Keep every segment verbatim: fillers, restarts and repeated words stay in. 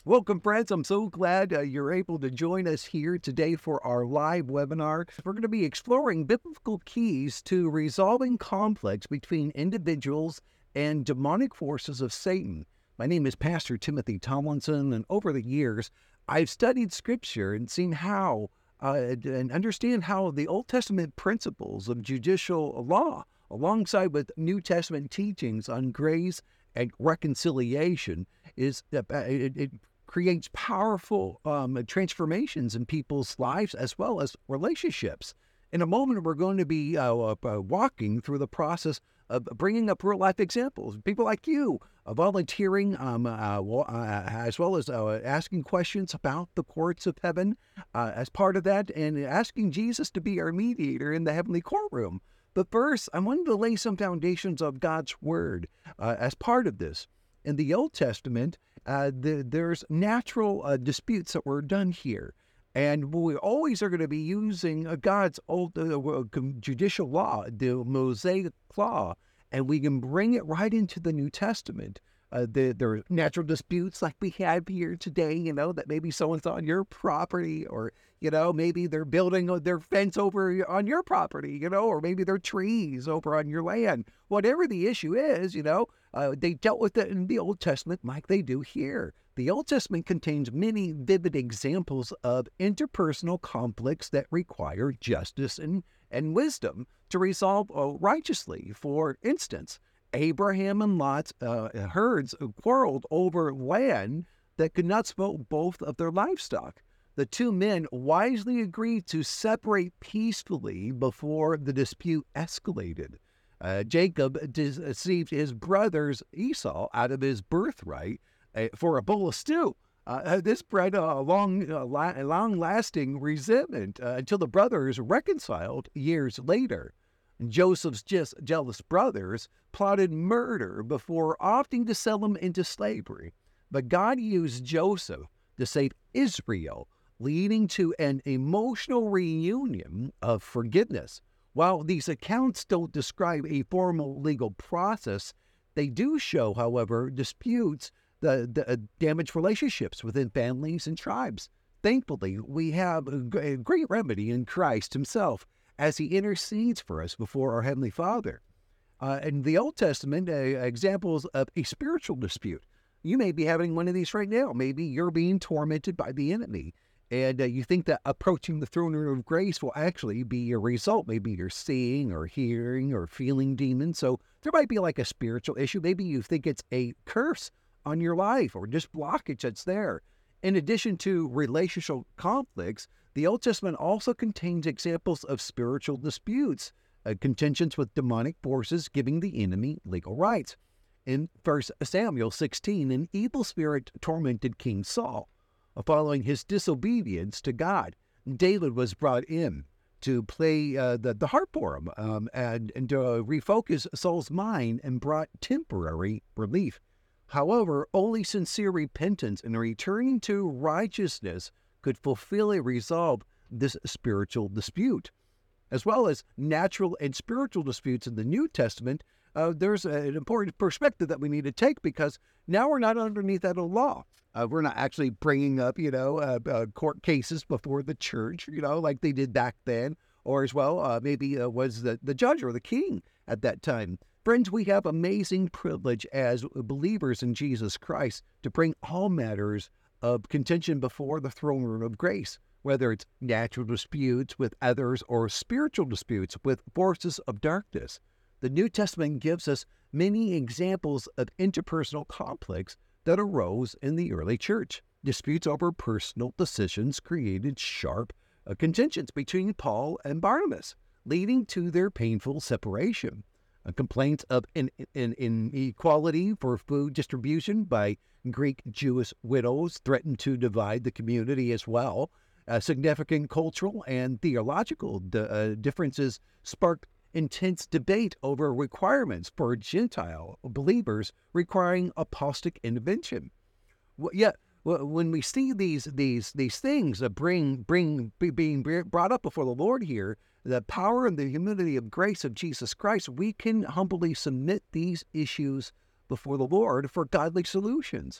Welcome, friends. I'm so glad uh, you're able to join us here today for our live webinar. We're going to be exploring biblical keys to resolving conflicts between individuals and demonic forces of Satan. My name is Pastor Timothy Tomlinson, and over the years, I've studied Scripture and seen how uh, and understand how the Old Testament principles of judicial law, alongside with New Testament teachings on grace and reconciliation, is uh, it, it creates powerful um, transformations in people's lives as well as relationships. In a moment, we're going to be uh, uh, walking through the process of bringing up real-life examples. People like you uh, volunteering, um, uh, uh, as well as uh, asking questions about the courts of heaven uh, as part of that, and asking Jesus to be our mediator in the heavenly courtroom. But first, I wanted to lay some foundations of God's Word uh, as part of this. In the Old Testament, uh, the, there's natural uh, disputes that were done here. And we always are going to be using uh, God's old uh, judicial law, the Mosaic law, and we can bring it right into the New Testament. Uh, the, there are natural disputes like we have here today, you know, that maybe someone's on your property, or, you know, maybe they're building their fence over on your property, you know, or maybe they're trees over on your land. Whatever the issue is, you know, uh, they dealt with it in the Old Testament like they do here. The Old Testament contains many vivid examples of interpersonal conflicts that require justice and, and wisdom to resolve uh, righteously. For instance, Abraham and Lot's uh, herds quarreled over land that could not support both of their livestock. The two men wisely agreed to separate peacefully before the dispute escalated. Uh, Jacob deceived his brothers Esau out of his birthright uh, for a bowl of stew. Uh, this bred a long, uh, la- long-lasting resentment uh, until the brothers reconciled years later. Joseph's just jealous brothers plotted murder before opting to sell him into slavery. But God used Joseph to save Israel, leading to an emotional reunion of forgiveness. While these accounts don't describe a formal legal process, they do show, however, disputes that the, uh, damage relationships within families and tribes. Thankfully, we have a great remedy in Christ himself, as he intercedes for us before our Heavenly Father. Uh, in the Old Testament, uh, examples of a spiritual dispute. You may be having one of these right now. Maybe you're being tormented by the enemy, and uh, you think that approaching the throne room of grace will actually be a result. Maybe you're seeing or hearing or feeling demons. So there might be like a spiritual issue. Maybe you think it's a curse on your life or just blockage that's there. In addition to relational conflicts, the Old Testament also contains examples of spiritual disputes, uh, contentions with demonic forces giving the enemy legal rights. In First Samuel sixteen, an evil spirit tormented King Saul. Following his disobedience to God, David was brought in to play uh, the, the harp for him um, and, and to uh, refocus Saul's mind and brought temporary relief. However, only sincere repentance and returning to righteousness could fulfill and resolve this spiritual dispute. As well as natural and spiritual disputes in the New Testament, uh, there's an important perspective that we need to take, because now we're not underneath that law. Uh, we're not actually bringing up, you know, uh, uh, court cases before the church, you know, like they did back then, or as well, uh, maybe uh, was the, the judge or the king at that time. Friends, we have amazing privilege as believers in Jesus Christ to bring all matters of contention before the throne room of grace, whether it's natural disputes with others or spiritual disputes with forces of darkness. The New Testament gives us many examples of interpersonal conflicts that arose in the early church. Disputes over personal decisions created sharp uh, contentions between Paul and Barnabas, leading to their painful separation. Uh, complaints of in, in, inequality for food distribution by Greek Jewish widows threatened to divide the community as well. Uh, significant cultural and theological d- uh, differences sparked intense debate over requirements for Gentile believers requiring apostate intervention. Well, yeah, well, when we see these these these things that bring bring be, being brought up before the Lord here, the power and the humility of grace of Jesus Christ, we can humbly submit these issues before the Lord for godly solutions.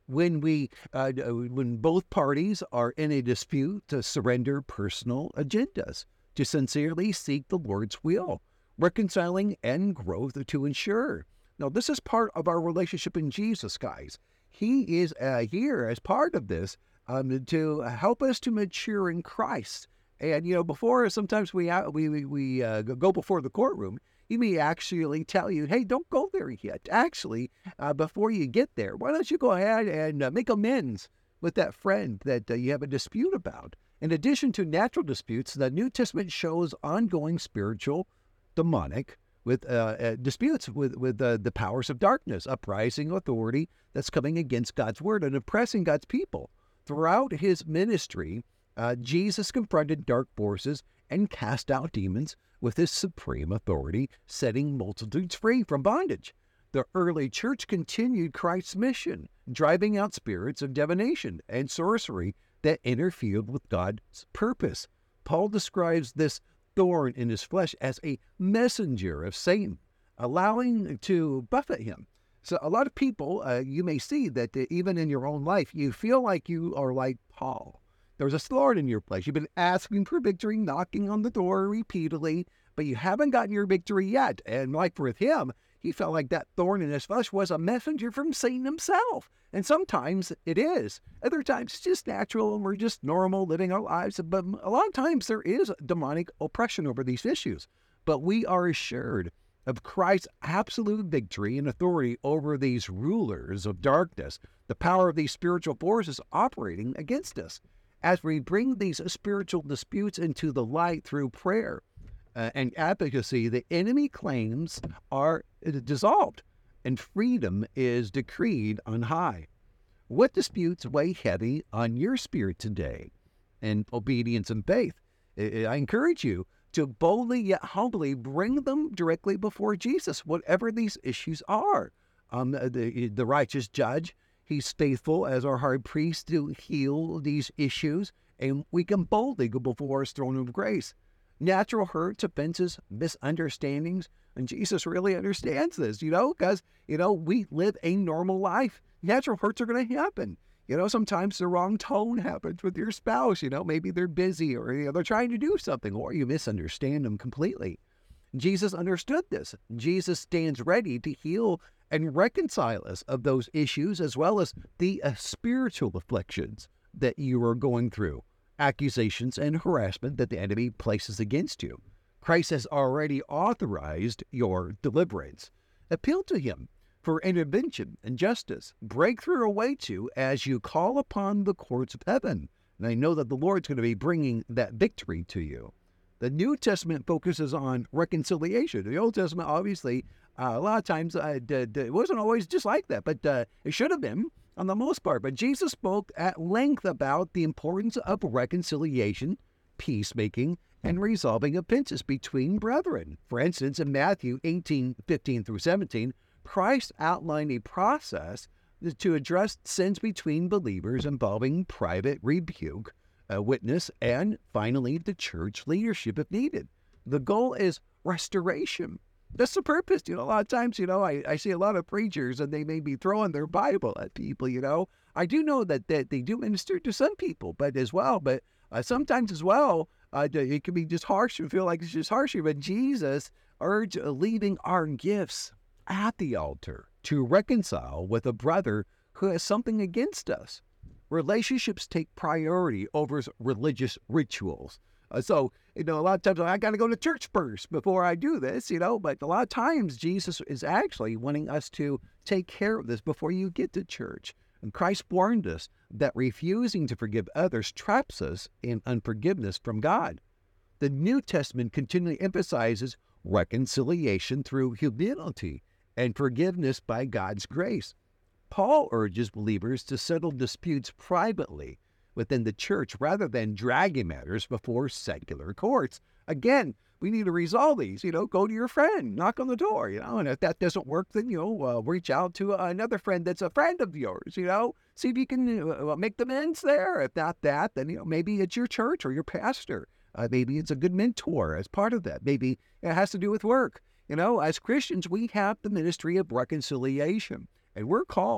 when we uh, when both parties are in a dispute, to surrender personal agendas, to sincerely seek the Lord's will, reconciling and growth to ensure. Now, this is part of our relationship in Jesus, guys. He is uh, here as part of this um, to help us to mature in Christ. And, you know, before sometimes we uh, we we, we uh, go before the courtroom, he may actually tell you, hey, don't go there yet. Actually, uh, before you get there, why don't you go ahead and uh, make amends with that friend that uh, you have a dispute about? In addition to natural disputes, the New Testament shows ongoing spiritual, demonic, with uh, uh, disputes with, with uh, the powers of darkness, uprising authority that's coming against God's word and oppressing God's people. Throughout his ministry, uh, Jesus confronted dark forces and cast out demons with his supreme authority, setting multitudes free from bondage. The early church continued Christ's mission, driving out spirits of divination and sorcery that interfered with God's purpose. Paul describes this thorn in his flesh as a messenger of Satan, allowing to buffet him. So a lot of people, uh, you may see that uh, even in your own life, you feel like you are like Paul. There's a thorn in your flesh. You've been asking for victory, knocking on the door repeatedly, but you haven't gotten your victory yet. And like with him, he felt like that thorn in his flesh was a messenger from Satan himself. And sometimes it is. Other times it's just natural and we're just normal living our lives. But a lot of times there is demonic oppression over these issues. But we are assured of Christ's absolute victory and authority over these rulers of darkness, the power of these spiritual forces operating against us. As we bring these spiritual disputes into the light through prayer uh, and advocacy, the enemy claims are dissolved and freedom is decreed on high. What disputes weigh heavy on your spirit today in obedience and faith? I encourage you to boldly yet humbly bring them directly before Jesus, whatever these issues are. Um, the, the righteous judge, he's faithful as our high priest to heal these issues, and we can boldly go before his throne of grace. Natural hurts, offenses, misunderstandings, and Jesus really understands this, you know, because, you know, we live a normal life. Natural hurts are going to happen. You know, sometimes the wrong tone happens with your spouse, you know, maybe they're busy or you know, they're trying to do something or you misunderstand them completely. Jesus understood this. Jesus stands ready to heal and reconcile us of those issues as well as the uh, spiritual afflictions that you are going through, accusations and harassment that the enemy places against you. Christ has already authorized your deliverance. Appeal to him for intervention and justice. Break through a way to as you call upon the courts of heaven. And I know that the Lord's going to be bringing that victory to you. The New Testament focuses on reconciliation. The Old Testament, obviously, uh, a lot of times uh, d- d- it wasn't always just like that, but uh, it should have been on the most part. But Jesus spoke at length about the importance of reconciliation, peacemaking, and resolving offenses between brethren. For instance, in Matthew eighteen, fifteen through seventeen, Christ outlined a process to address sins between believers involving private rebuke, a witness, and finally the church leadership if needed. The goal is restoration. That's the purpose. You know, a lot of times, you know, I, I see a lot of preachers and they may be throwing their Bible at people, you know. I do know that, that they do minister to some people, but as well, but uh, sometimes as well, uh, it can be just harsh and feel like it's just harsher. But Jesus urged leaving our gifts at the altar to reconcile with a brother who has something against us. Relationships take priority over religious rituals. Uh, so, you know, a lot of times I got to go to church first before I do this, you know, but a lot of times Jesus is actually wanting us to take care of this before you get to church. And Christ warned us that refusing to forgive others traps us in unforgiveness from God. The New Testament continually emphasizes reconciliation through humility and forgiveness by God's grace. Paul urges believers to settle disputes privately within the church rather than dragging matters before secular courts. Again, we need to resolve these. You know, go to your friend, knock on the door, you know, and if that doesn't work, then, you know, uh, reach out to another friend that's a friend of yours, you know, see if you can uh, make the amends there. If not that, then, you know, maybe it's your church or your pastor. Uh, maybe it's a good mentor as part of that. Maybe it has to do with work. You know, as Christians, we have the ministry of reconciliation, and we're called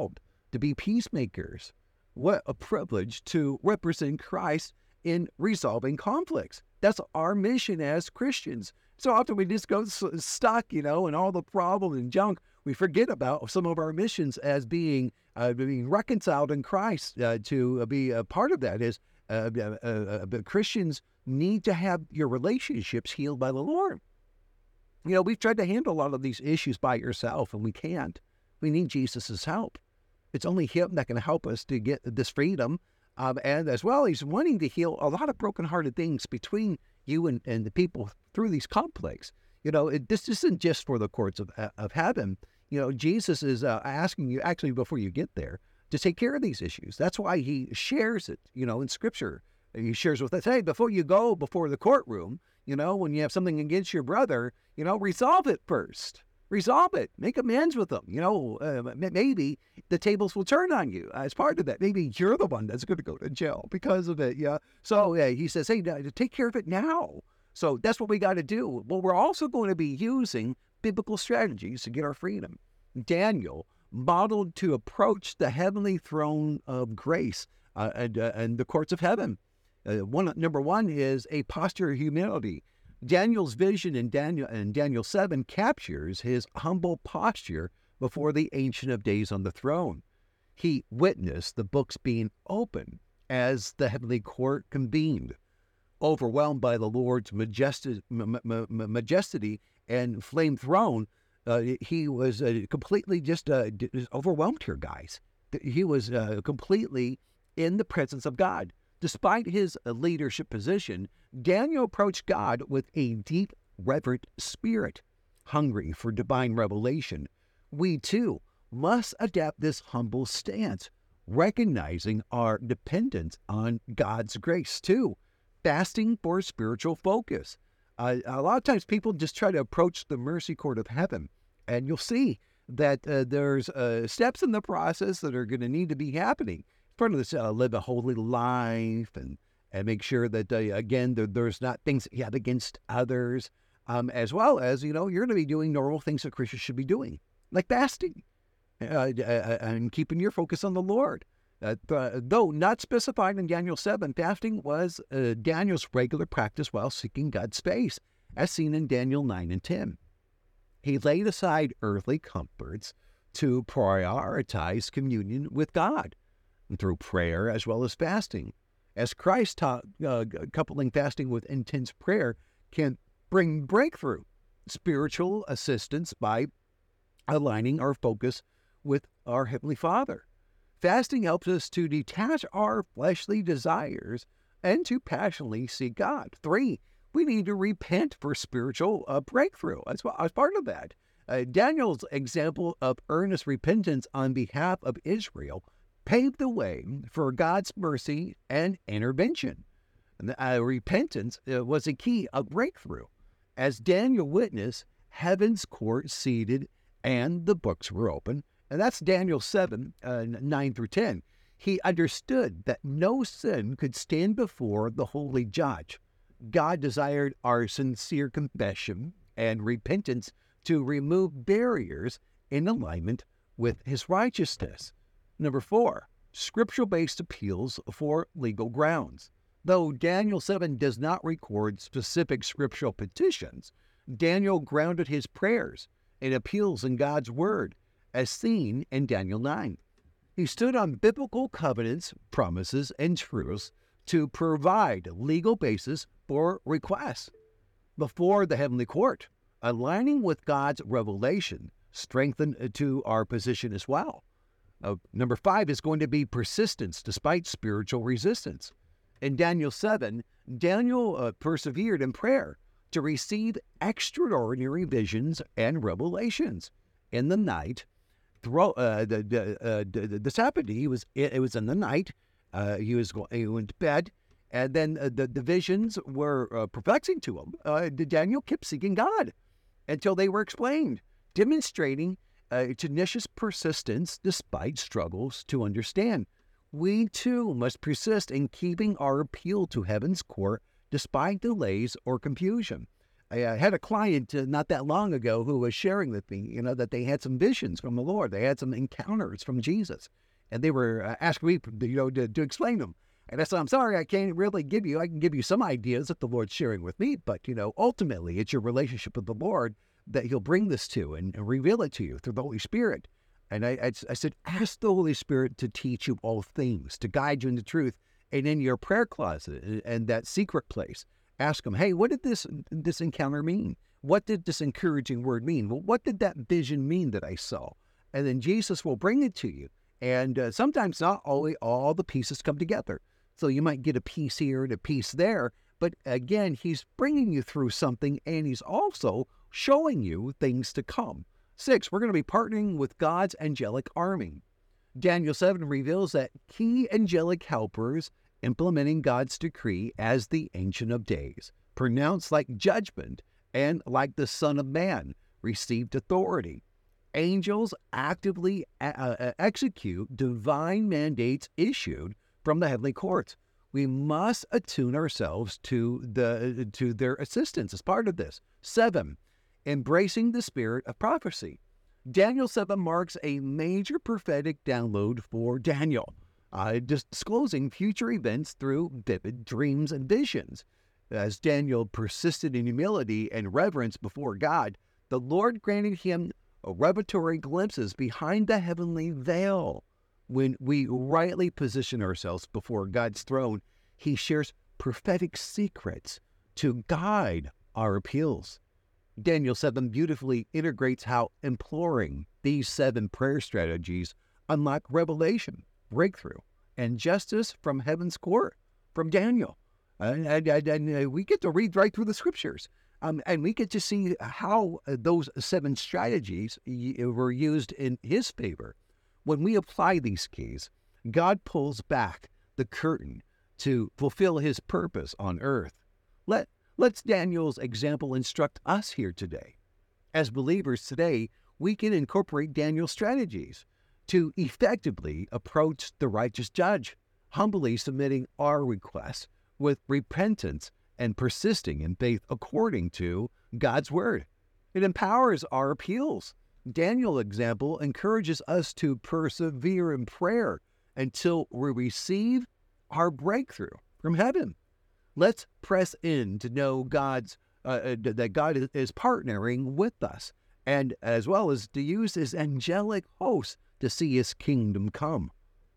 to be peacemakers. What a privilege to represent Christ in resolving conflicts. That's our mission as Christians. So often we just go stuck, you know, in all the problem and junk. We forget about some of our missions as being uh, being reconciled in Christ. Uh, to be a part of that is uh, uh, uh, uh, Christians need to have your relationships healed by the Lord. You know, we've tried to handle a lot of these issues by yourself, and we can't. We need Jesus' help. It's only Him that can help us to get this freedom. Um, and as well, He's wanting to heal a lot of brokenhearted things between you and, and the people through these conflicts. You know, it, this isn't just for the courts of, of heaven. You know, Jesus is uh, asking you, actually, before you get there, to take care of these issues. That's why He shares it, you know, in Scripture. He shares with us, hey, before you go before the courtroom, you know, when you have something against your brother, you know, resolve it first. Resolve it. Make amends with them. You know, uh, maybe the tables will turn on you as part of that. Maybe you're the one that's going to go to jail because of it. Yeah. So yeah, he says, hey, take care of it now. So that's what we got to do. Well, we're also going to be using biblical strategies to get our freedom. Daniel modeled to approach the heavenly throne of grace uh, and, uh, and the courts of heaven. Uh, one number one is a posture of humility. Daniel's vision in Daniel in Daniel seven captures his humble posture before the Ancient of Days on the throne. He witnessed the books being opened as the heavenly court convened. Overwhelmed by the Lord's majesty, majesty and flame throne, uh, he was uh, completely just uh, overwhelmed here, guys. He was uh, completely in the presence of God. Despite his leadership position, Daniel approached God with a deep, reverent spirit, hungry for divine revelation. We, too, must adapt this humble stance, recognizing our dependence on God's grace, too. Fasting for spiritual focus. Uh, a lot of times people just try to approach the mercy court of heaven, and you'll see that uh, there's uh, steps in the process that are going to need to be happening. Part of this, uh, live a holy life and, and make sure that, uh, again, there, there's not things that you have against others, um, as well as, you know, you're going to be doing normal things that Christians should be doing, like fasting uh, uh, and keeping your focus on the Lord. Uh, th- though not specified in Daniel seven, fasting was uh, Daniel's regular practice while seeking God's face, as seen in Daniel nine and ten. He laid aside earthly comforts to prioritize communion with God through prayer as well as fasting. As Christ taught, uh, coupling fasting with intense prayer can bring breakthrough, spiritual assistance by aligning our focus with our Heavenly Father. Fasting helps us to detach our fleshly desires and to passionately seek God. Three, we need to repent for spiritual uh, breakthrough. As, well, as part of that, uh, Daniel's example of earnest repentance on behalf of Israel paved the way for God's mercy and intervention. And uh, repentance uh, was a key of breakthrough. As Daniel witnessed, heaven's court seated and the books were open. And that's Daniel seven, uh, nine through ten. He understood that no sin could stand before the holy judge. God desired our sincere confession and repentance to remove barriers in alignment with his righteousness. Number four, scriptural-based appeals for legal grounds. Though Daniel seven does not record specific scriptural petitions, Daniel grounded his prayers and appeals in God's word, as seen in Daniel nine. He stood on biblical covenants, promises, and truths to provide legal basis for requests before the heavenly court, aligning with God's revelation, strengthened to our position as well. Uh, number five is going to be persistence despite spiritual resistance. In Daniel seven, Daniel uh, persevered in prayer to receive extraordinary visions and revelations. In the night, throw, uh, the, the, uh, the, this happened. He was, it, it was in the night. Uh, he was going, he went to bed, and then uh, the, the visions were uh, perplexing to him. Uh, Daniel kept seeking God until they were explained, demonstrating Uh, tenacious persistence despite struggles to understand. We, too, must persist in keeping our appeal to heaven's court despite delays or confusion. I uh, had a client uh, not that long ago who was sharing with me, you know, that they had some visions from the Lord. They had some encounters from Jesus. and they were uh, asking me, you know, to, to explain them. And I said, I'm sorry, I can't really give you, I can give you some ideas that the Lord's sharing with me, but, you know, ultimately it's your relationship with the Lord that He'll bring this to and, and reveal it to you through the Holy Spirit. And I, I, I said, ask the Holy Spirit to teach you all things, to guide you into truth. And in your prayer closet and that secret place, ask Him, hey, what did this this encounter mean? What did this encouraging word mean? Well, what did that vision mean that I saw? And then Jesus will bring it to you. And uh, sometimes not always all the pieces come together. So you might get a piece here and a piece there. But again, He's bringing you through something, and He's also showing you things to come. Six, we're going to be partnering with God's angelic army. Daniel seven reveals that key angelic helpers implementing God's decree as the Ancient of Days, pronounced like judgment and like the Son of Man, received authority. Angels actively uh, execute divine mandates issued from the heavenly courts. We must attune ourselves to the to their assistance as part of this. Seven, embracing the spirit of prophecy. Daniel seven marks a major prophetic download for Daniel, uh, disclosing future events through vivid dreams and visions. As Daniel persisted in humility and reverence before God, the Lord granted him revelatory glimpses behind the heavenly veil. When we rightly position ourselves before God's throne, He shares prophetic secrets to guide our appeals. Daniel seven beautifully integrates how imploring these seven prayer strategies unlock revelation, breakthrough, and justice from heaven's court, from Daniel. And, and, and, and we get to read right through the scriptures. Um, and we get to see how those seven strategies were used in His favor. When we apply these keys, God pulls back the curtain to fulfill His purpose on earth. Let Let's Daniel's example instruct us here today. As believers today, we can incorporate Daniel's strategies to effectively approach the righteous judge, humbly submitting our requests with repentance and persisting in faith according to God's word. It empowers our appeals. Daniel's example encourages us to persevere in prayer until we receive our breakthrough from heaven. Let's press in to know God's uh, that God is partnering with us, and as well as to use His angelic hosts to see His kingdom come.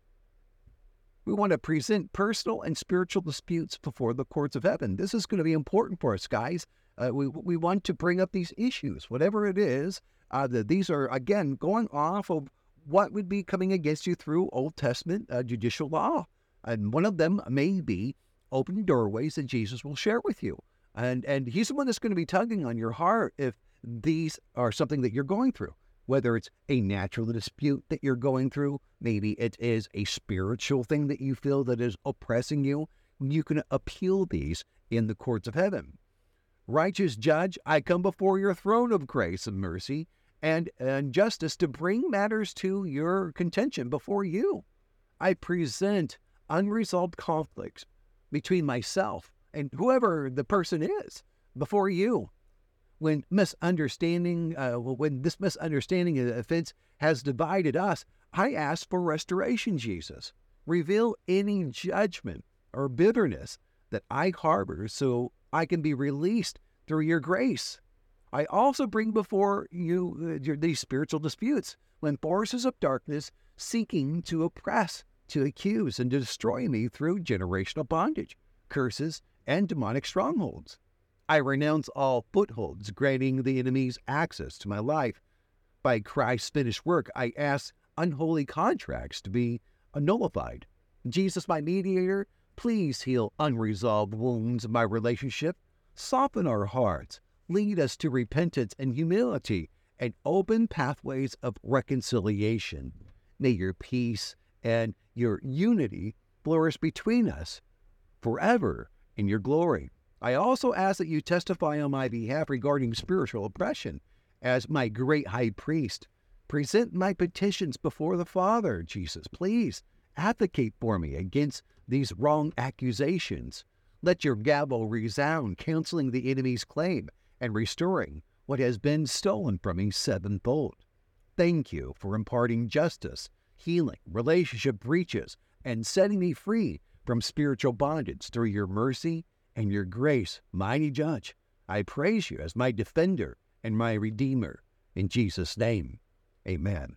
We want to present personal and spiritual disputes before the courts of heaven. This is going to be important for us, guys. Uh, we we want to bring up these issues, whatever it is. Uh, that these are, again, going off of what would be coming against you through Old Testament uh, judicial law. And one of them may be open doorways that Jesus will share with you. And and He's the one that's going to be tugging on your heart if these are something that you're going through. Whether it's a natural dispute that you're going through, maybe it is a spiritual thing that you feel that is oppressing you, you can appeal these in the courts of heaven. Righteous Judge, I come before your throne of grace and mercy and, and justice to bring matters to your contention before you. I present unresolved conflicts between myself and whoever the person is before you. When misunderstanding, uh, when this misunderstanding and offense has divided us, I ask for restoration, Jesus. Reveal any judgment or bitterness that I harbor so I can be released through your grace. I also bring before you uh, these spiritual disputes when forces of darkness seeking to oppress, to accuse, and to destroy me through generational bondage, curses, and demonic strongholds. I renounce all footholds granting the enemy's access to my life. By Christ's finished work, I ask unholy contracts to be nullified. Jesus, my mediator, please heal unresolved wounds of my relationship. Soften our hearts. Lead us to repentance and humility and open pathways of reconciliation. May your peace and your unity flourish between us forever in your glory. I also ask that you testify on my behalf regarding spiritual oppression. As my great high priest, present my petitions before the Father. Jesus, please advocate for me against these wrong accusations. Let your gavel resound, canceling the enemy's claim and restoring what has been stolen from me sevenfold. Thank you for imparting justice, healing, relationship breaches, and setting me free from spiritual bondage through your mercy and your grace, mighty judge. I praise you as my defender and my redeemer. In Jesus' name, amen.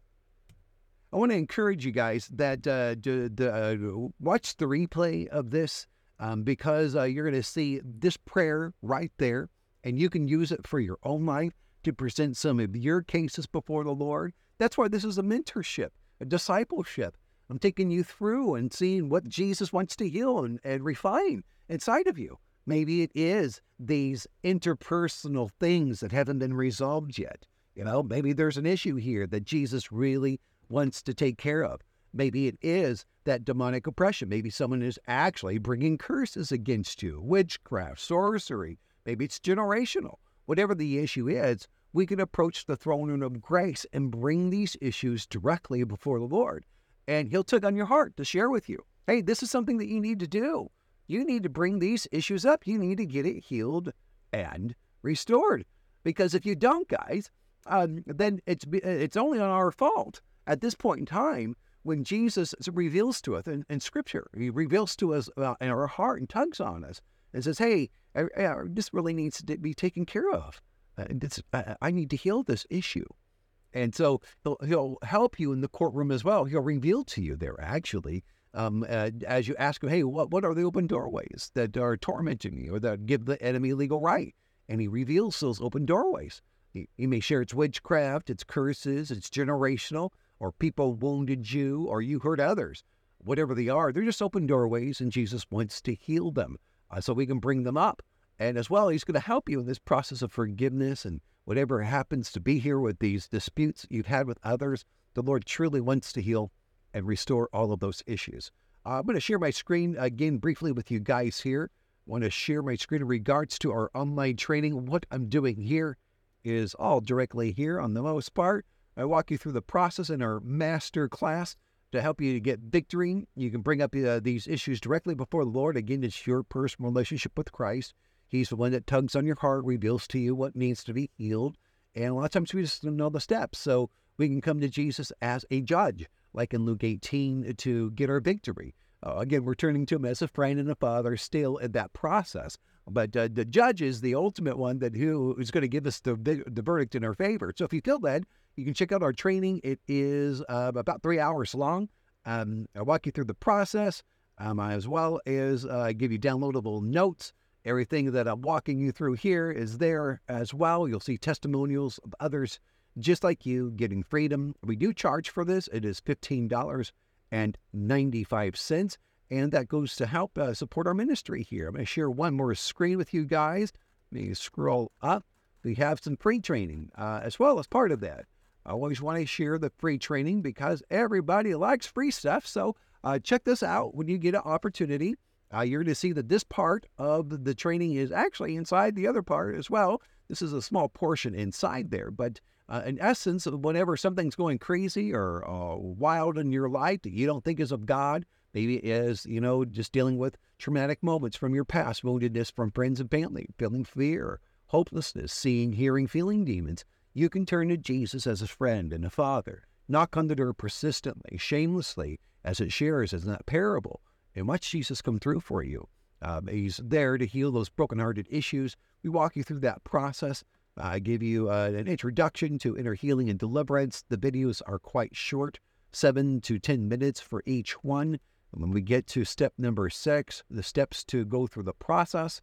I want to encourage you guys that uh, to, to, uh, watch the replay of this um, because uh, you're going to see this prayer right there, and you can use it for your own life to present some of your cases before the Lord. That's why this is a mentorship, a discipleship. I'm taking you through and seeing what Jesus wants to heal and, and refine inside of you. Maybe it is these interpersonal things that haven't been resolved yet. You know, maybe there's an issue here that Jesus really wants to take care of. Maybe it is that demonic oppression. Maybe someone is actually bringing curses against you, witchcraft, sorcery. Maybe it's generational. Whatever the issue is, we can approach the throne room of grace and bring these issues directly before the Lord. And he'll tug on your heart to share with you, hey, this is something that you need to do. You need to bring these issues up. You need to get it healed and restored. Because if you don't, guys, um, then it's it's only on our fault. At this point in time, when Jesus reveals to us in, in Scripture, he reveals to us uh, in our heart and tugs on us and says, hey, I, I, this really needs to be taken care of. Uh, this, I, I need to heal this issue. And so he'll, he'll help you in the courtroom as well. He'll reveal to you there, actually, um, uh, as you ask him, hey, what, what are the open doorways that are tormenting me or that give the enemy legal right? And he reveals those open doorways. He, he may share it's witchcraft, it's curses, it's generational, or people wounded you, or you hurt others. Whatever they are, they're just open doorways, and Jesus wants to heal them uh, so we can bring them up. And as well, he's going to help you in this process of forgiveness and whatever happens to be here with these disputes you've had with others. The Lord truly wants to heal and restore all of those issues. Uh, I'm going to share my screen again briefly with you guys here. I want to share my screen in regards to our online training. What I'm doing here is all directly here on the most part. I walk you through the process in our master class to help you to get victory. You can bring up uh, these issues directly before the Lord. Again, it's your personal relationship with Christ. He's the one that tugs on your heart, reveals to you what needs to be healed. And a lot of times we just don't know the steps. So we can come to Jesus as a judge, like in Luke eighteen, to get our victory. Uh, again, we're turning to him as a friend and a father still in that process. But uh, the judge is the ultimate one that who is going to give us the, the verdict in our favor. So if you feel that, you can check out our training. It is uh, about three hours long. Um, I'll walk you through the process, um, as well as uh, give you downloadable notes. Everything that I'm walking you through here is there as well. You'll see testimonials of others just like you getting freedom. We do charge for this. It is fifteen dollars and ninety-five cents. And that goes to help uh, support our ministry here. I'm going to share one more screen with you guys. Let me scroll up. We have some free training uh, as well as part of that. I always want to share the free training because everybody likes free stuff. So uh, check this out when you get an opportunity. Uh, you're going to see that this part of the training is actually inside the other part as well. This is a small portion inside there. But uh, in essence, whenever something's going crazy or uh, wild in your life that you don't think is of God, maybe it is, you know, just dealing with traumatic moments from your past, woundedness from friends and family, feeling fear, hopelessness, seeing, hearing, feeling demons, you can turn to Jesus as a friend and a father. Knock on the door persistently, shamelessly, as it shares in that parable, and watch Jesus come through for you. Um, he's there to heal those brokenhearted issues. We walk you through that process. I give you uh, an introduction to inner healing and deliverance. The videos are quite short, seven to ten minutes for each one. And when we get to step number six, the steps to go through the process,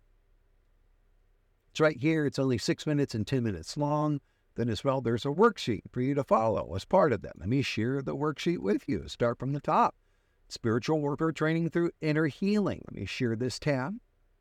it's right here. It's only six minutes and ten minutes long. Then as well, there's a worksheet for you to follow as part of that. Let me share the worksheet with you. Start from the top. Spiritual warfare training through inner healing. Let me share this tab.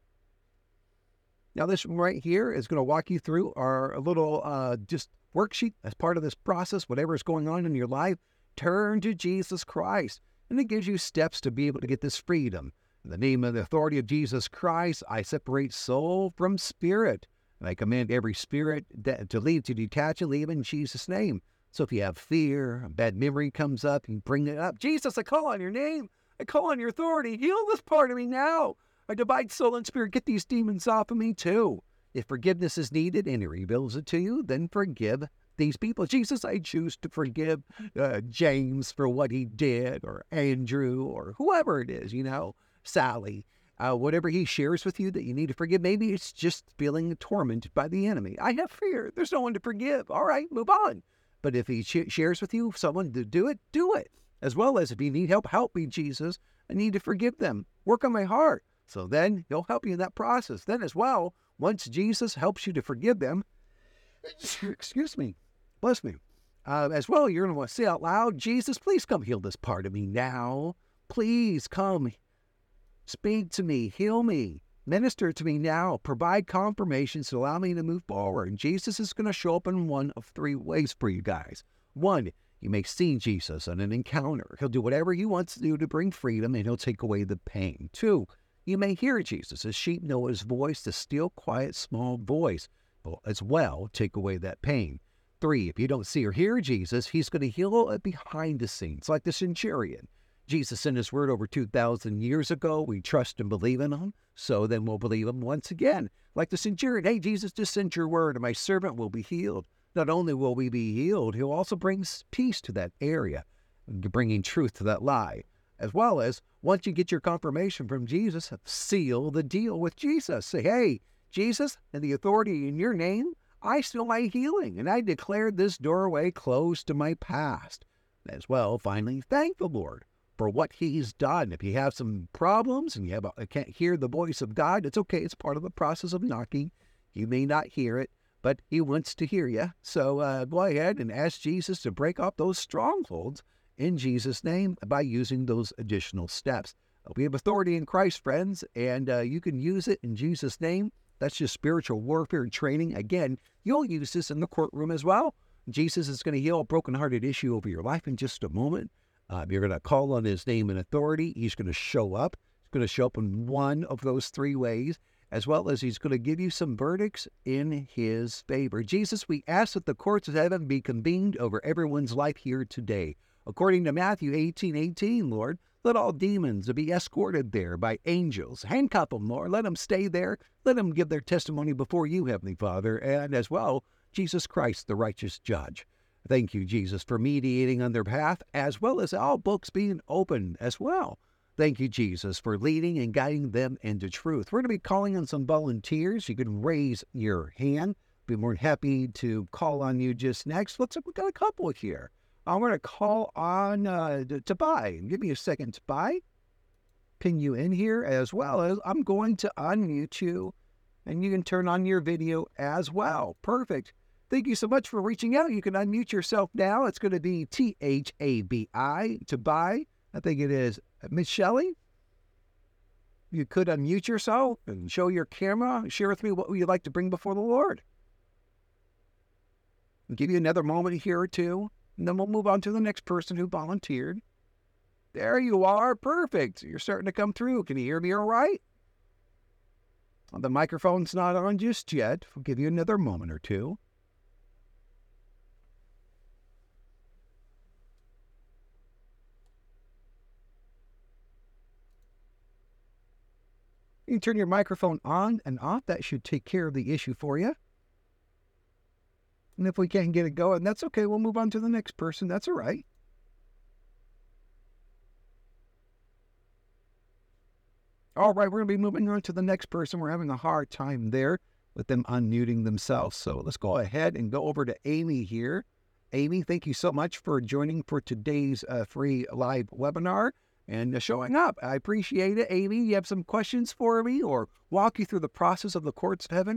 Now this one right here is going to walk you through our little uh, just worksheet as part of this process. Whatever is going on in your life, turn to Jesus Christ. And it gives you steps to be able to get this freedom. In the name and the authority of Jesus Christ, I separate soul from spirit. And I command every spirit that, to leave, to detach and leave in Jesus' name. So if you have fear, a bad memory comes up, you bring it up. Jesus, I call on your name. I call on your authority. Heal this part of me now. I divide soul and spirit. Get these demons off of me too. If forgiveness is needed and he reveals it to you, then forgive these people. Jesus, I choose to forgive uh, James for what he did, or Andrew, or whoever it is, you know, Sally. Uh, whatever he shares with you that you need to forgive, maybe it's just feeling tormented by the enemy. I have fear. There's no one to forgive. All right, move on. But if he sh- shares with you someone to do it, do it. As well as if you need help, help me, Jesus. I need to forgive them. Work on my heart. So then he'll help you in that process. Then as well, once Jesus helps you to forgive them, excuse me, bless me, uh, as well, you're going to want to say out loud, Jesus, please come heal this part of me now. Please come speak to me, heal me, minister to me now, provide confirmations to allow me to move forward. And Jesus is going to show up in one of three ways for you guys. One, you may see Jesus in an encounter. He'll do whatever he wants to do to bring freedom, and he'll take away the pain. Two, you may hear Jesus. As sheep know his voice, the still, quiet, small voice will as well take away that pain. Three, if you don't see or hear Jesus, he's going to heal it behind the scenes, like the centurion. Jesus sent his word over two thousand years ago. We trust and believe in him, so then we'll believe him once again. Like the centurion, hey, Jesus, just sent your word, and my servant will be healed. Not only will we be healed, he'll also bring peace to that area, bringing truth to that lie. As well as, once you get your confirmation from Jesus, seal the deal with Jesus. Say, hey, Jesus, and the authority in your name, I seal my healing, and I declared this doorway closed to my past. As well, finally, thank the Lord for what he's done. If you have some problems and you have a, can't hear the voice of God, it's okay. It's part of the process of knocking. You may not hear it, but he wants to hear you. So uh, go ahead and ask Jesus to break off those strongholds in Jesus' name by using those additional steps. We have authority in Christ, friends, and uh, you can use it in Jesus' name. That's just spiritual warfare training. Again, you'll use this in the courtroom as well. Jesus is going to heal a brokenhearted issue over your life in just a moment. Uh, you're going to call on his name and authority. He's going to show up. He's going to show up in one of those three ways, as well as he's going to give you some verdicts in his favor. Jesus, we ask that the courts of heaven be convened over everyone's life here today. According to Matthew eighteen eighteen, Lord, let all demons be escorted there by angels. Handcuff them, Lord. Let them stay there. Let them give their testimony before you, Heavenly Father, and as well, Jesus Christ, the righteous judge. Thank you, Jesus, for mediating on their behalf, as well as all books being open as well. Thank you, Jesus, for leading and guiding them into truth. We're going to be calling on some volunteers. You can raise your hand. Be more than happy to call on you just next. Looks like we've got a couple here. I'm going to call on uh, Tobai. Give me a second, Tobai. Pin you in here, as well as I'm going to unmute you, and you can turn on your video as well. Perfect. Thank you so much for reaching out. You can unmute yourself now. It's going to be T H A B I, Tobai. I think it is Miss Shelley. You could unmute yourself and show your camera. Share with me what you'd like to bring before the Lord. I'll give you another moment here or two, and then we'll move on to the next person who volunteered. There you are. Perfect. You're starting to come through. Can you hear me all right? Well, the microphone's not on just yet. We'll give you another moment or two. You can turn your microphone on and off. That should take care of the issue for you. And if we can't get it going, that's okay. We'll move on to the next person. That's all right. All right, we're going to be moving on to the next person. We're having a hard time there with them unmuting themselves. So let's go ahead and go over to Amy here. Amy, thank you so much for joining for today's uh, free live webinar and uh, showing up. I appreciate it. Amy, you have some questions for me or walk you through the process of the courts of heaven?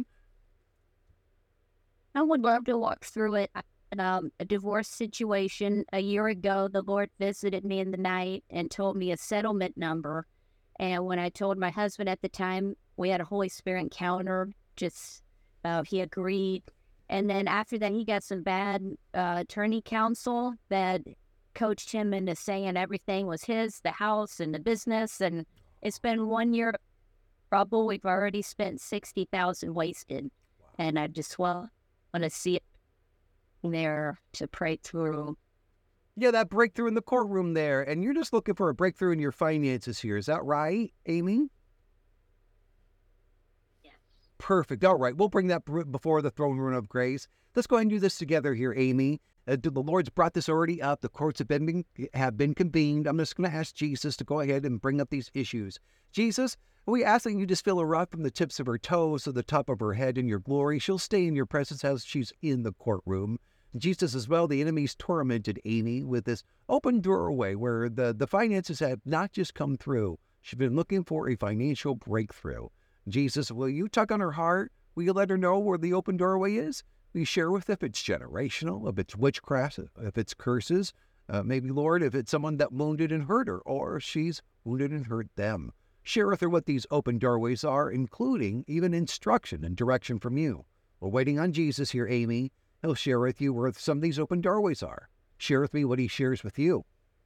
I would love to walk through it. Um, a divorce situation. A year ago, the Lord visited me in the night and told me a settlement number. And when I told my husband at the time, we had a Holy Spirit encounter. Just uh, he agreed. And then after that, he got some bad uh, attorney counsel that coached him into saying everything was his, the house and the business. And it's been one year of trouble. We've already spent sixty thousand dollars wasted. Wow. And I just well, want to see it there to pray through. Yeah, that breakthrough in the courtroom there. And you're just looking for a breakthrough in your finances here. Is that right, Amy? Yes. Perfect. All right. We'll bring that br- before the throne room of grace. Let's go ahead and do this together here, Amy. Uh, the Lord's brought this already up. The courts have been, have been convened. I'm just going to ask Jesus to go ahead and bring up these issues. Jesus, we ask that you just fill her up from the tips of her toes to the top of her head in your glory. She'll stay in your presence as she's in the courtroom. Jesus, as well, the enemy's tormented Amy with this open doorway where the, the finances have not just come through. She's been looking for a financial breakthrough. Jesus, will you tug on her heart? Will you let her know where the open doorway is? Will you share with her if it's generational, if it's witchcraft, if it's curses? Uh, maybe, Lord, if it's someone that wounded and hurt her, or she's wounded and hurt them. Share with her what these open doorways are, including even instruction and direction from you. We're waiting on Jesus here, Amy. He'll share with you where some of these open doorways are. Share with me what he shares with you.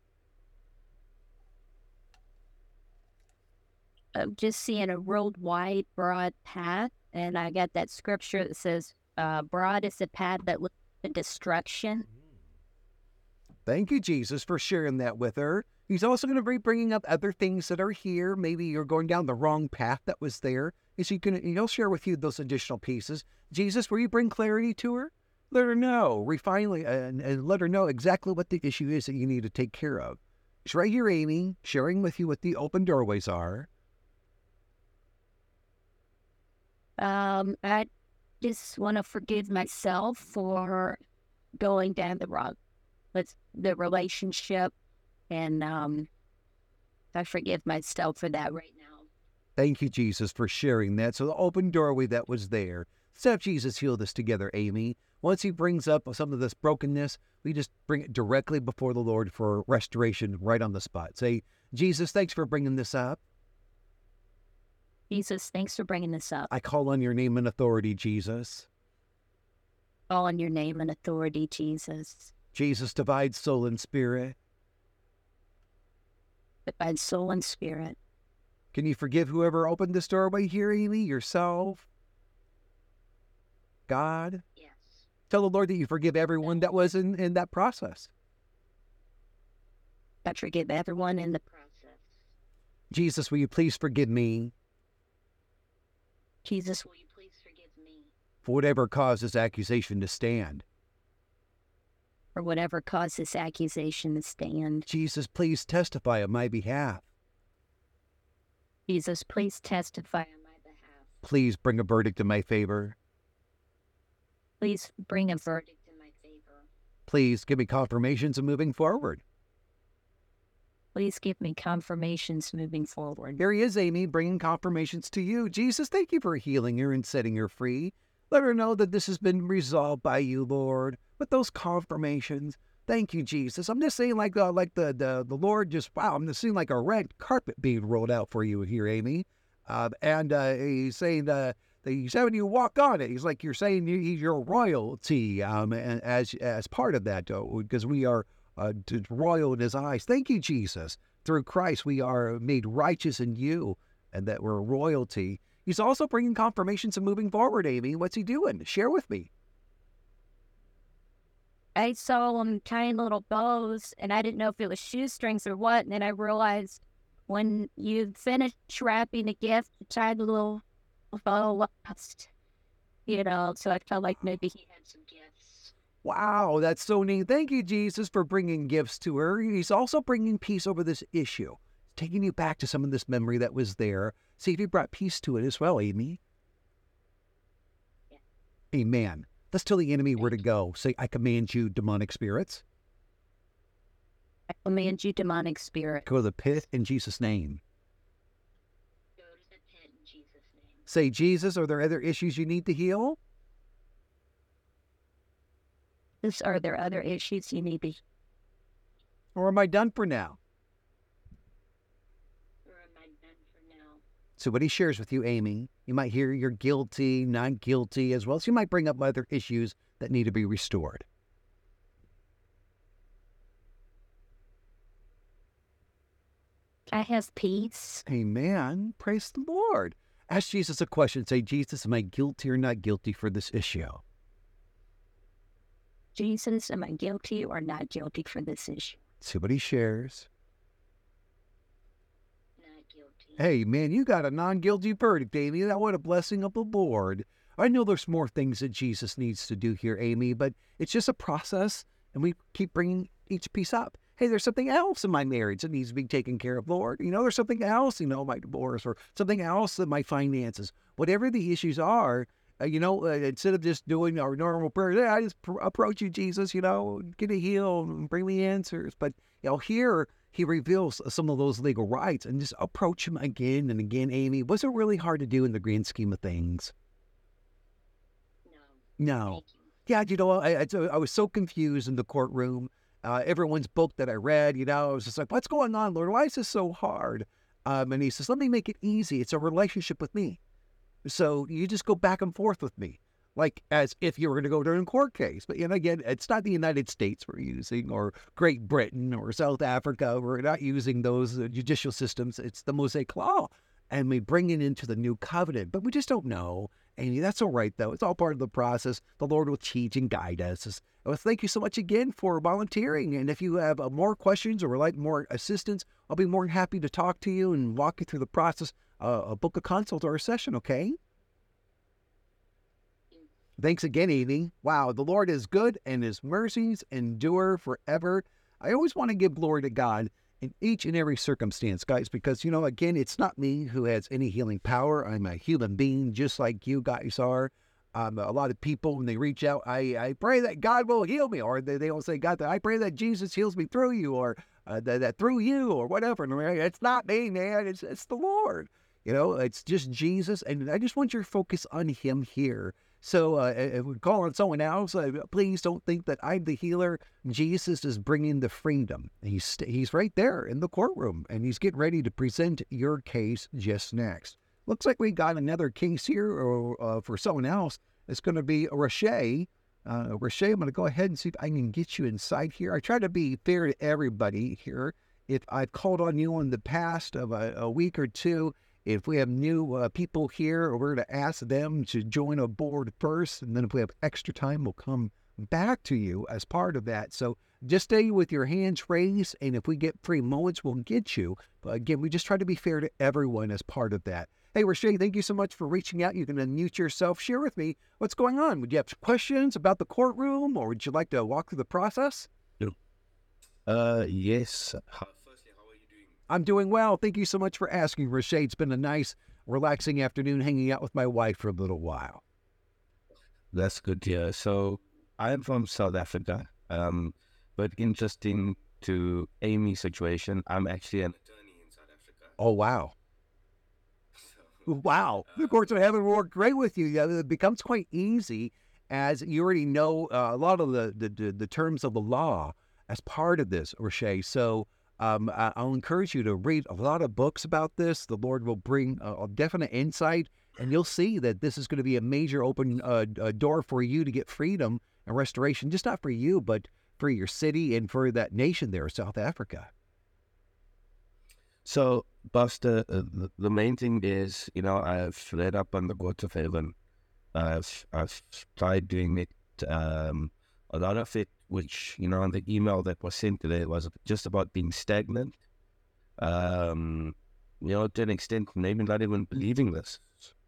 I'm just seeing a real wide, broad path, and I got that scripture that says, uh, broad is the path that leads to destruction. Thank you, Jesus, for sharing that with her. He's also going to be bringing up other things that are here. Maybe you're going down the wrong path that was there. Is he going to, he'll share with you those additional pieces. Jesus, will you bring clarity to her? Let her know, refine and, and let her know exactly what the issue is that you need to take care of. It's right here, Amy, sharing with you what the open doorways are. Um, I just want to forgive myself for going down the wrong with the relationship, and um, I forgive myself for that right now. Thank you, Jesus, for sharing that. So the open doorway that was there. Let's have Jesus heal this together, Amy. Once he brings up some of this brokenness, we just bring it directly before the Lord for restoration right on the spot. Say, Jesus, thanks for bringing this up. Jesus, thanks for bringing this up. I call on your name and authority, Jesus. Call on your name and authority, Jesus. Jesus, divide soul and spirit. Divide soul and spirit. Can you forgive whoever opened this doorway here, Amy? Yourself? God? Yes. Tell the Lord that you forgive everyone that was in, in that process. I forgive everyone in the process. Jesus, will you please forgive me? Jesus, will you please forgive me? For whatever caused this accusation to stand. For whatever caused this accusation to stand. Jesus, please testify on my behalf. Jesus, please testify on my behalf. Please bring a verdict in my favor. Please bring a verdict in my favor. Please give me confirmations of moving forward. Please give me confirmations moving forward. Here he is, Amy, bringing confirmations to you. Jesus, thank you for healing her and setting her free. Let her know that this has been resolved by you, Lord, with those confirmations. Thank you, Jesus. I'm just saying like, uh, like the, the, the Lord just, wow, I'm just seeing like a red carpet being rolled out for you here, Amy. Uh, and uh, he's saying uh, that he's having you walk on it. He's like, you're saying you, he's your royalty um, and as, as part of that, because we are uh, royal in his eyes. Thank you, Jesus. Through Christ, we are made righteous in you and that we're royalty. He's also bringing confirmations of moving forward, Amy. What's he doing? Share with me. I saw him tying little bows, and I didn't know if it was shoestrings or what. And then I realized when you finish wrapping a gift, you tie the little bow last, you know, so I felt like maybe he had some gifts. Wow, that's so neat. Thank you, Jesus, for bringing gifts to her. He's also bringing peace over this issue, taking you back to some of this memory that was there. See if he brought peace to it as well, Amy. Yeah. Amen. Let's tell the enemy where to go. Say, I command you, demonic spirits. I command you, demonic spirit. Go to the pit in Jesus' name. Go to the pit in Jesus' name. Say, Jesus, are there other issues you need to heal? This, are there other issues you need to heal? Or am I done for now? Or am I done for now? So what he shares with you, Amy, you might hear you're guilty, not guilty as well. So you might bring up other issues that need to be restored. I have peace. Amen. Praise the Lord. Ask Jesus a question. Say, Jesus, am I guilty or not guilty for this issue? Jesus, am I guilty or not guilty for this issue? See what he shares. Not guilty. Hey, man, you got a non-guilty verdict, Amy. That what a blessing of the Lord. I know there's more things that Jesus needs to do here, Amy, but it's just a process, and we keep bringing each piece up. Hey, there's something else in my marriage that needs to be taken care of, Lord. You know, there's something else, you know, my divorce, or something else in my finances. Whatever the issues are, uh, you know, uh, instead of just doing our normal prayer, yeah, I just pr- approach you, Jesus, you know, get a heal and bring me answers. But, you know, here he reveals some of those legal rights and just approach him again and again, Amy. Was it really hard to do in the grand scheme of things? No. No. Thank you. Yeah, you know, I, I, I was so confused in the courtroom. Uh, everyone's book that I read, you know, I was just like, what's going on, Lord? Why is this so hard? Um, and he says, let me make it easy. It's a relationship with me. So you just go back and forth with me, like as if you were going to go to a court case. But, you know, again, it's not the United States we're using, or Great Britain, or South Africa. We're not using those uh, judicial systems. It's the Mosaic Law. And we bring it into the new covenant. But we just don't know. And that's all right, though. It's all part of the process. The Lord will teach and guide us. Well, thank you so much again for volunteering. And if you have uh, more questions or would like more assistance, I'll be more than happy to talk to you and walk you through the process, uh, a book a consult or a session, okay? Thanks again, Amy. Wow, the Lord is good and his mercies endure forever. I always want to give glory to God in each and every circumstance, guys, because, you know, again, it's not me who has any healing power. I'm a human being just like you guys are. Um, a lot of people, when they reach out, I, I pray that God will heal me, or they, they will say, God, I pray that Jesus heals me through you, or uh, that, that through you, or whatever. And I'm like, it's not me, man. It's, it's the Lord. You know, it's just Jesus. And I just want your focus on him here. So uh, if we call on someone else, uh, please don't think that I'm the healer. Jesus is bringing the freedom. He's he's right there in the courtroom, and he's getting ready to present your case just next. Looks like we got another case here or, uh, for someone else. It's going to be Rashay. Uh, Rashay, I'm going to go ahead and see if I can get you inside here. I try to be fair to everybody here. If I've called on you in the past of a, a week or two, if we have new uh, people here, we're going to ask them to join a board first. And then if we have extra time, we'll come back to you as part of that. So just stay with your hands raised. And if we get free moments, we'll get you. But again, we just try to be fair to everyone as part of that. Hey, Rashay, thank you so much for reaching out. You can unmute yourself. Share with me what's going on. Would you have questions about the courtroom, or would you like to walk through the process? No. Uh, yes. How, firstly, how are you doing? I'm doing well. Thank you so much for asking, Rashay. It's been a nice, relaxing afternoon hanging out with my wife for a little while. That's good to hear. So I'm from South Africa. Um, but interesting to Amy's situation, I'm actually an attorney in South Africa. Oh, wow. Wow. The courts of heaven work great with you. Yeah, it becomes quite easy as you already know uh, a lot of the, the, the terms of the law as part of this, Rashay. So um, I'll encourage you to read a lot of books about this. The Lord will bring a, a definite insight, and you'll see that this is going to be a major open uh, a door for you to get freedom and restoration, just not for you, but for your city and for that nation there, South Africa. So, Pastor, uh, the, the main thing is, you know, I've read up on the courts of heaven. I've I've tried doing it. Um, a lot of it, which, you know, on the email that was sent today, was just about being stagnant. Um, you know, to an extent, maybe not even believing this.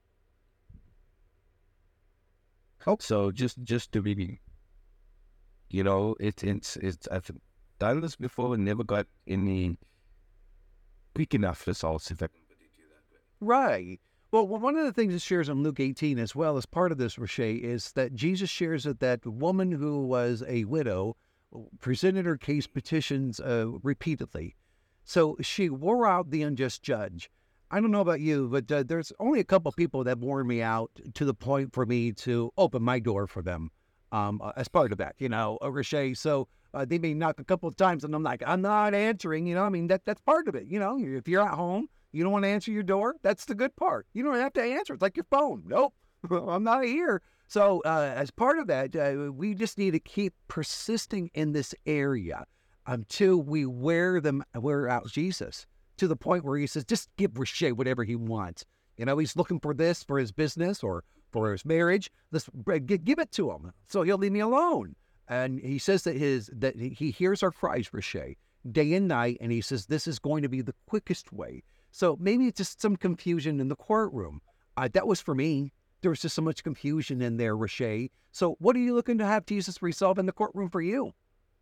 Oh. So just just to be, you know, it, it's it's I've done this before and never got any quick enough results, if I can put it that way. Right. Well, one of the things it shares in Luke eighteen as well as part of this, Rashay, is that Jesus shares that that woman who was a widow presented her case petitions uh, repeatedly. So she wore out the unjust judge. I don't know about you, but uh, there's only a couple people that wore me out to the point for me to open my door for them um, uh, as part of that, you know, uh, Rashay. So uh, they may knock a couple of times and I'm like, I'm not answering, you know, I mean, that that's part of it. You know, if you're at home, you don't want to answer your door. That's the good part. You don't have to answer. It's like your phone. Nope, I'm not here. So uh, as part of that, uh, we just need to keep persisting in this area until we wear them, wear out Jesus to the point where he says, just give Rashay whatever he wants. You know, he's looking for this for his business or for his marriage. Let's give it to him so he'll leave me alone. And he says that his that he hears our cries, Rashay, day and night. And he says, this is going to be the quickest way. So maybe it's just some confusion in the courtroom. Uh, that was for me. There was just so much confusion in there, Rashay. So what are you looking to have Jesus resolve in the courtroom for you?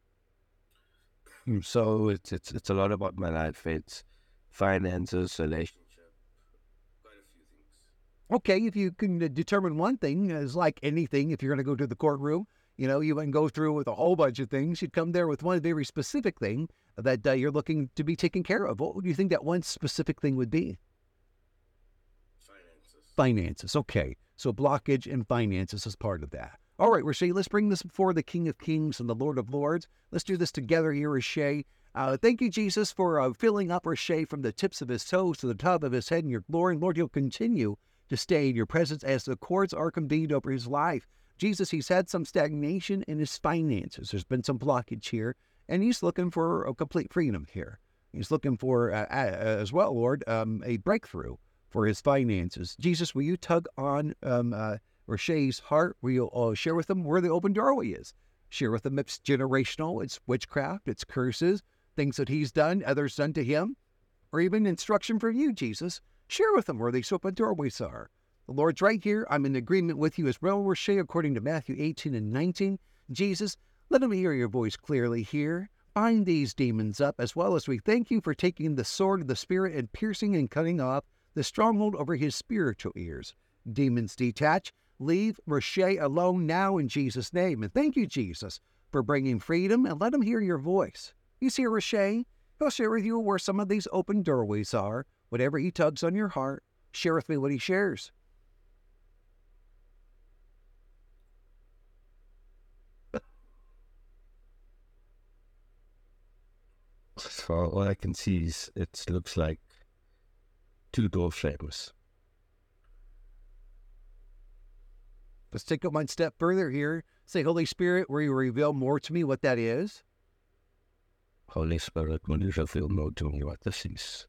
So it's it's it's a lot about my life. It's finances, relationship, quite a few things. Okay, if you can determine one thing, as like anything, if you're going to go to the courtroom, you know, you wouldn't go through with a whole bunch of things. You'd come there with one very specific thing that uh, you're looking to be taken care of. What would you think that one specific thing would be? Finances. Finances. Okay. So blockage and finances is part of that. All right, Rashay, let's bring this before the King of Kings and the Lord of Lords. Let's do this together here, Rashay. Uh, thank you, Jesus, for uh, filling up Rashay from the tips of his toes to the top of his head in your glory. Lord, he'll continue to stay in your presence as the courts are convened over his life. Jesus, he's had some stagnation in his finances. There's been some blockage here, and he's looking for a complete freedom here. He's looking for, uh, uh, as well, Lord, um, a breakthrough for his finances. Jesus, will you tug on um, uh, Rashay's heart? Will you uh, share with him where the open doorway is? Share with him it's generational, it's witchcraft, it's curses, things that he's done, others done to him, or even instruction for you, Jesus. Share with him where these open doorways are. The Lord's right here. I'm in agreement with you as well, Rashay, according to Matthew eighteen and nineteen. Jesus, let him hear your voice clearly here. Bind these demons up, as well as we thank you for taking the sword of the Spirit and piercing and cutting off the stronghold over his spiritual ears. Demons detach. Leave Rashay alone now in Jesus' name. And thank you, Jesus, for bringing freedom, and let him hear your voice. You see, Rashay, he'll share with you where some of these open doorways are. Whatever he tugs on your heart, share with me what he shares. So all I can see is it looks like two door frames. Let's take it one step further here. Say, Holy Spirit, will you reveal more to me what that is? Holy Spirit, will you reveal more to me what this is?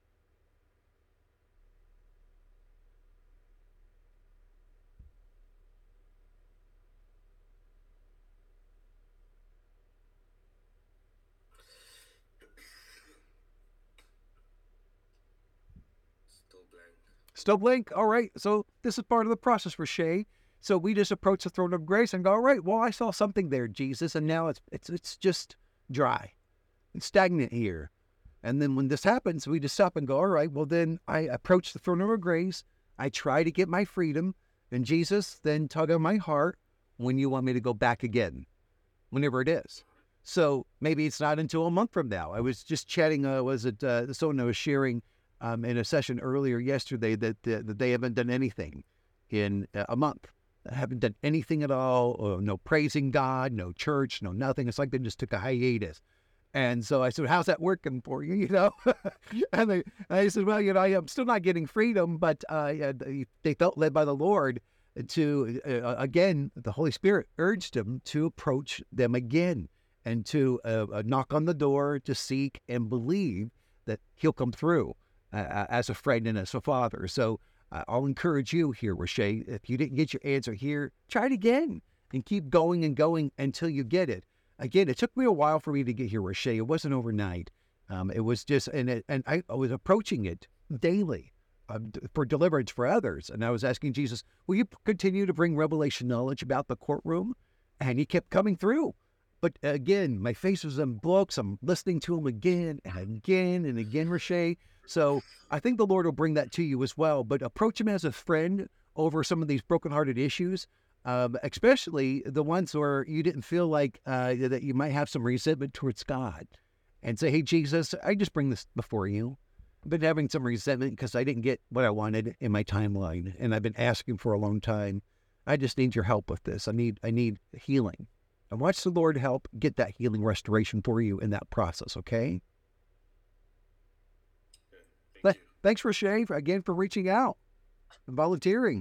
Still blank. Still blank? All right. So this is part of the process, Rashay. So we just approach the throne of grace and go, all right, well, I saw something there, Jesus, and now it's it's it's just dry. It's stagnant here. And then when this happens, we just stop and go, all right, well, then I approach the throne of grace. I try to get my freedom. And Jesus, then tug on my heart when you want me to go back again, whenever it is. So maybe it's not until a month from now. I was just chatting, uh, was it uh, someone I was sharing um, in a session earlier yesterday that, uh, that they haven't done anything in uh, a month. I haven't done anything at all, or no praising God, no church, no nothing. It's like they just took a hiatus. And so I said, how's that working for you, you know? and they, I said, well, you know, I'm still not getting freedom, but uh, they felt led by the Lord to, uh, again, the Holy Spirit urged them to approach them again and to uh, knock on the door, to seek and believe that he'll come through uh, as a friend and as a father. So uh, I'll encourage you here, Rashay, if you didn't get your answer here, try it again and keep going and going until you get it. Again, it took me a while for me to get here, Rashay. It wasn't overnight. Um, it was just, and it, and I, I was approaching it daily um, for deliverance for others. And I was asking Jesus, will you continue to bring revelation knowledge about the courtroom? And he kept coming through. But again, my face was in books. I'm listening to him again and again and again, Rashay. So I think the Lord will bring that to you as well. But approach him as a friend over some of these brokenhearted issues. Um, especially the ones where you didn't feel like uh, that you might have some resentment towards God, and say, hey, Jesus, I just bring this before you. I've been having some resentment because I didn't get what I wanted in my timeline, and I've been asking for a long time. I just need your help with this. I need I need healing. And watch the Lord help get that healing restoration for you in that process, okay? Thank Th- you. Thanks, Rashay, again, for reaching out and volunteering.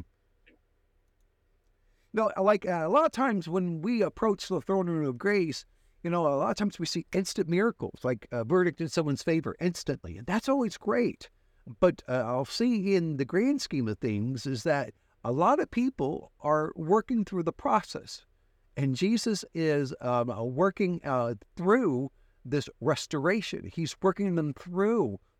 No, like uh, a lot of times when we approach the throne room of grace, you know, a lot of times we see instant miracles, like a verdict in someone's favor instantly. And that's always great. But uh, I'll see in the grand scheme of things is that a lot of people are working through the process. And Jesus is um, working uh, through this restoration. He's working them through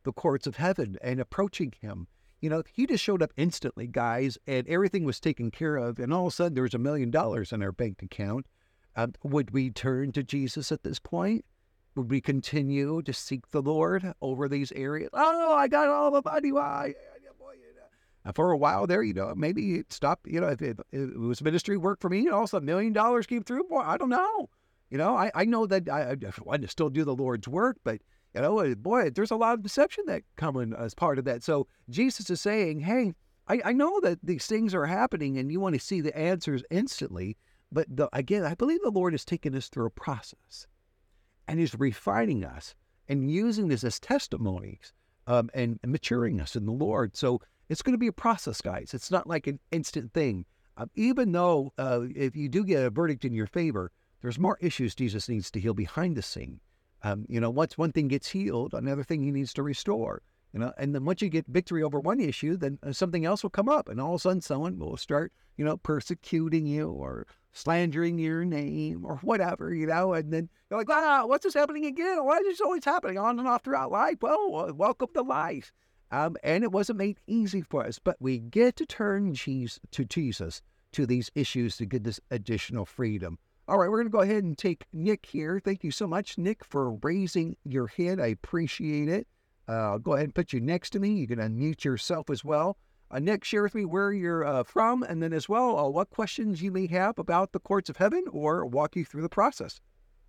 the courts of heaven and approaching him. You know, he just showed up instantly, guys, and everything was taken care of. And all of a sudden, there was a million dollars in our bank account. Um, would we turn to Jesus at this point? Would we continue to seek the Lord over these areas? Oh, I got all the money. Why? And for a while there, you know, maybe it stopped. You know, if it, if it was ministry work for me, and also a million dollars came through. Boy, I don't know. You know, I, I know that I, I wanted to still do the Lord's work, but you know, boy, there's a lot of deception that coming as part of that. So Jesus is saying, hey, I, I know that these things are happening and you want to see the answers instantly. But the, again, I believe the Lord is taking us through a process and he's refining us and using this as testimonies um, and, and maturing us in the Lord. So it's going to be a process, guys. It's not like an instant thing. Um, even though uh, if you do get a verdict in your favor, there's more issues Jesus needs to heal behind the scene. Um, you know, once one thing gets healed, another thing he needs to restore. You know, and then once you get victory over one issue, then uh, something else will come up, and all of a sudden someone will start, you know, persecuting you or slandering your name or whatever, you know, and then you're like, ah, what's this happening again? Why is this always happening on and off throughout life? Well, welcome to life. Um, and it wasn't made easy for us, but we get to turn Jesus, to Jesus to these issues to get this additional freedom. All right, we're going to go ahead and take Nick here. Thank you so much, Nick, for raising your hand. I appreciate it. Uh, I'll go ahead and put you next to me. You can unmute yourself as well. Uh, Nick, share with me where you're uh, from, and then as well, uh, what questions you may have about the courts of heaven, or walk you through the process.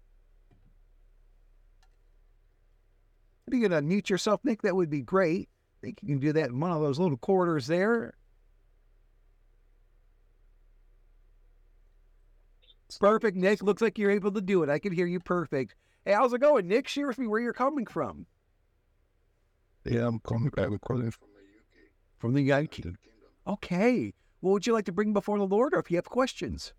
If you can unmute yourself, Nick, that would be great. I think you can do that in one of those little corridors there. Perfect, Nick. Looks like you're able to do it. I can hear you perfect. Hey, how's it going, Nick? Share with me where you're coming from. Yeah, I'm coming back. I'm calling from the U K. From the U K. Okay. What would you like to bring before the Lord, or if you have questions?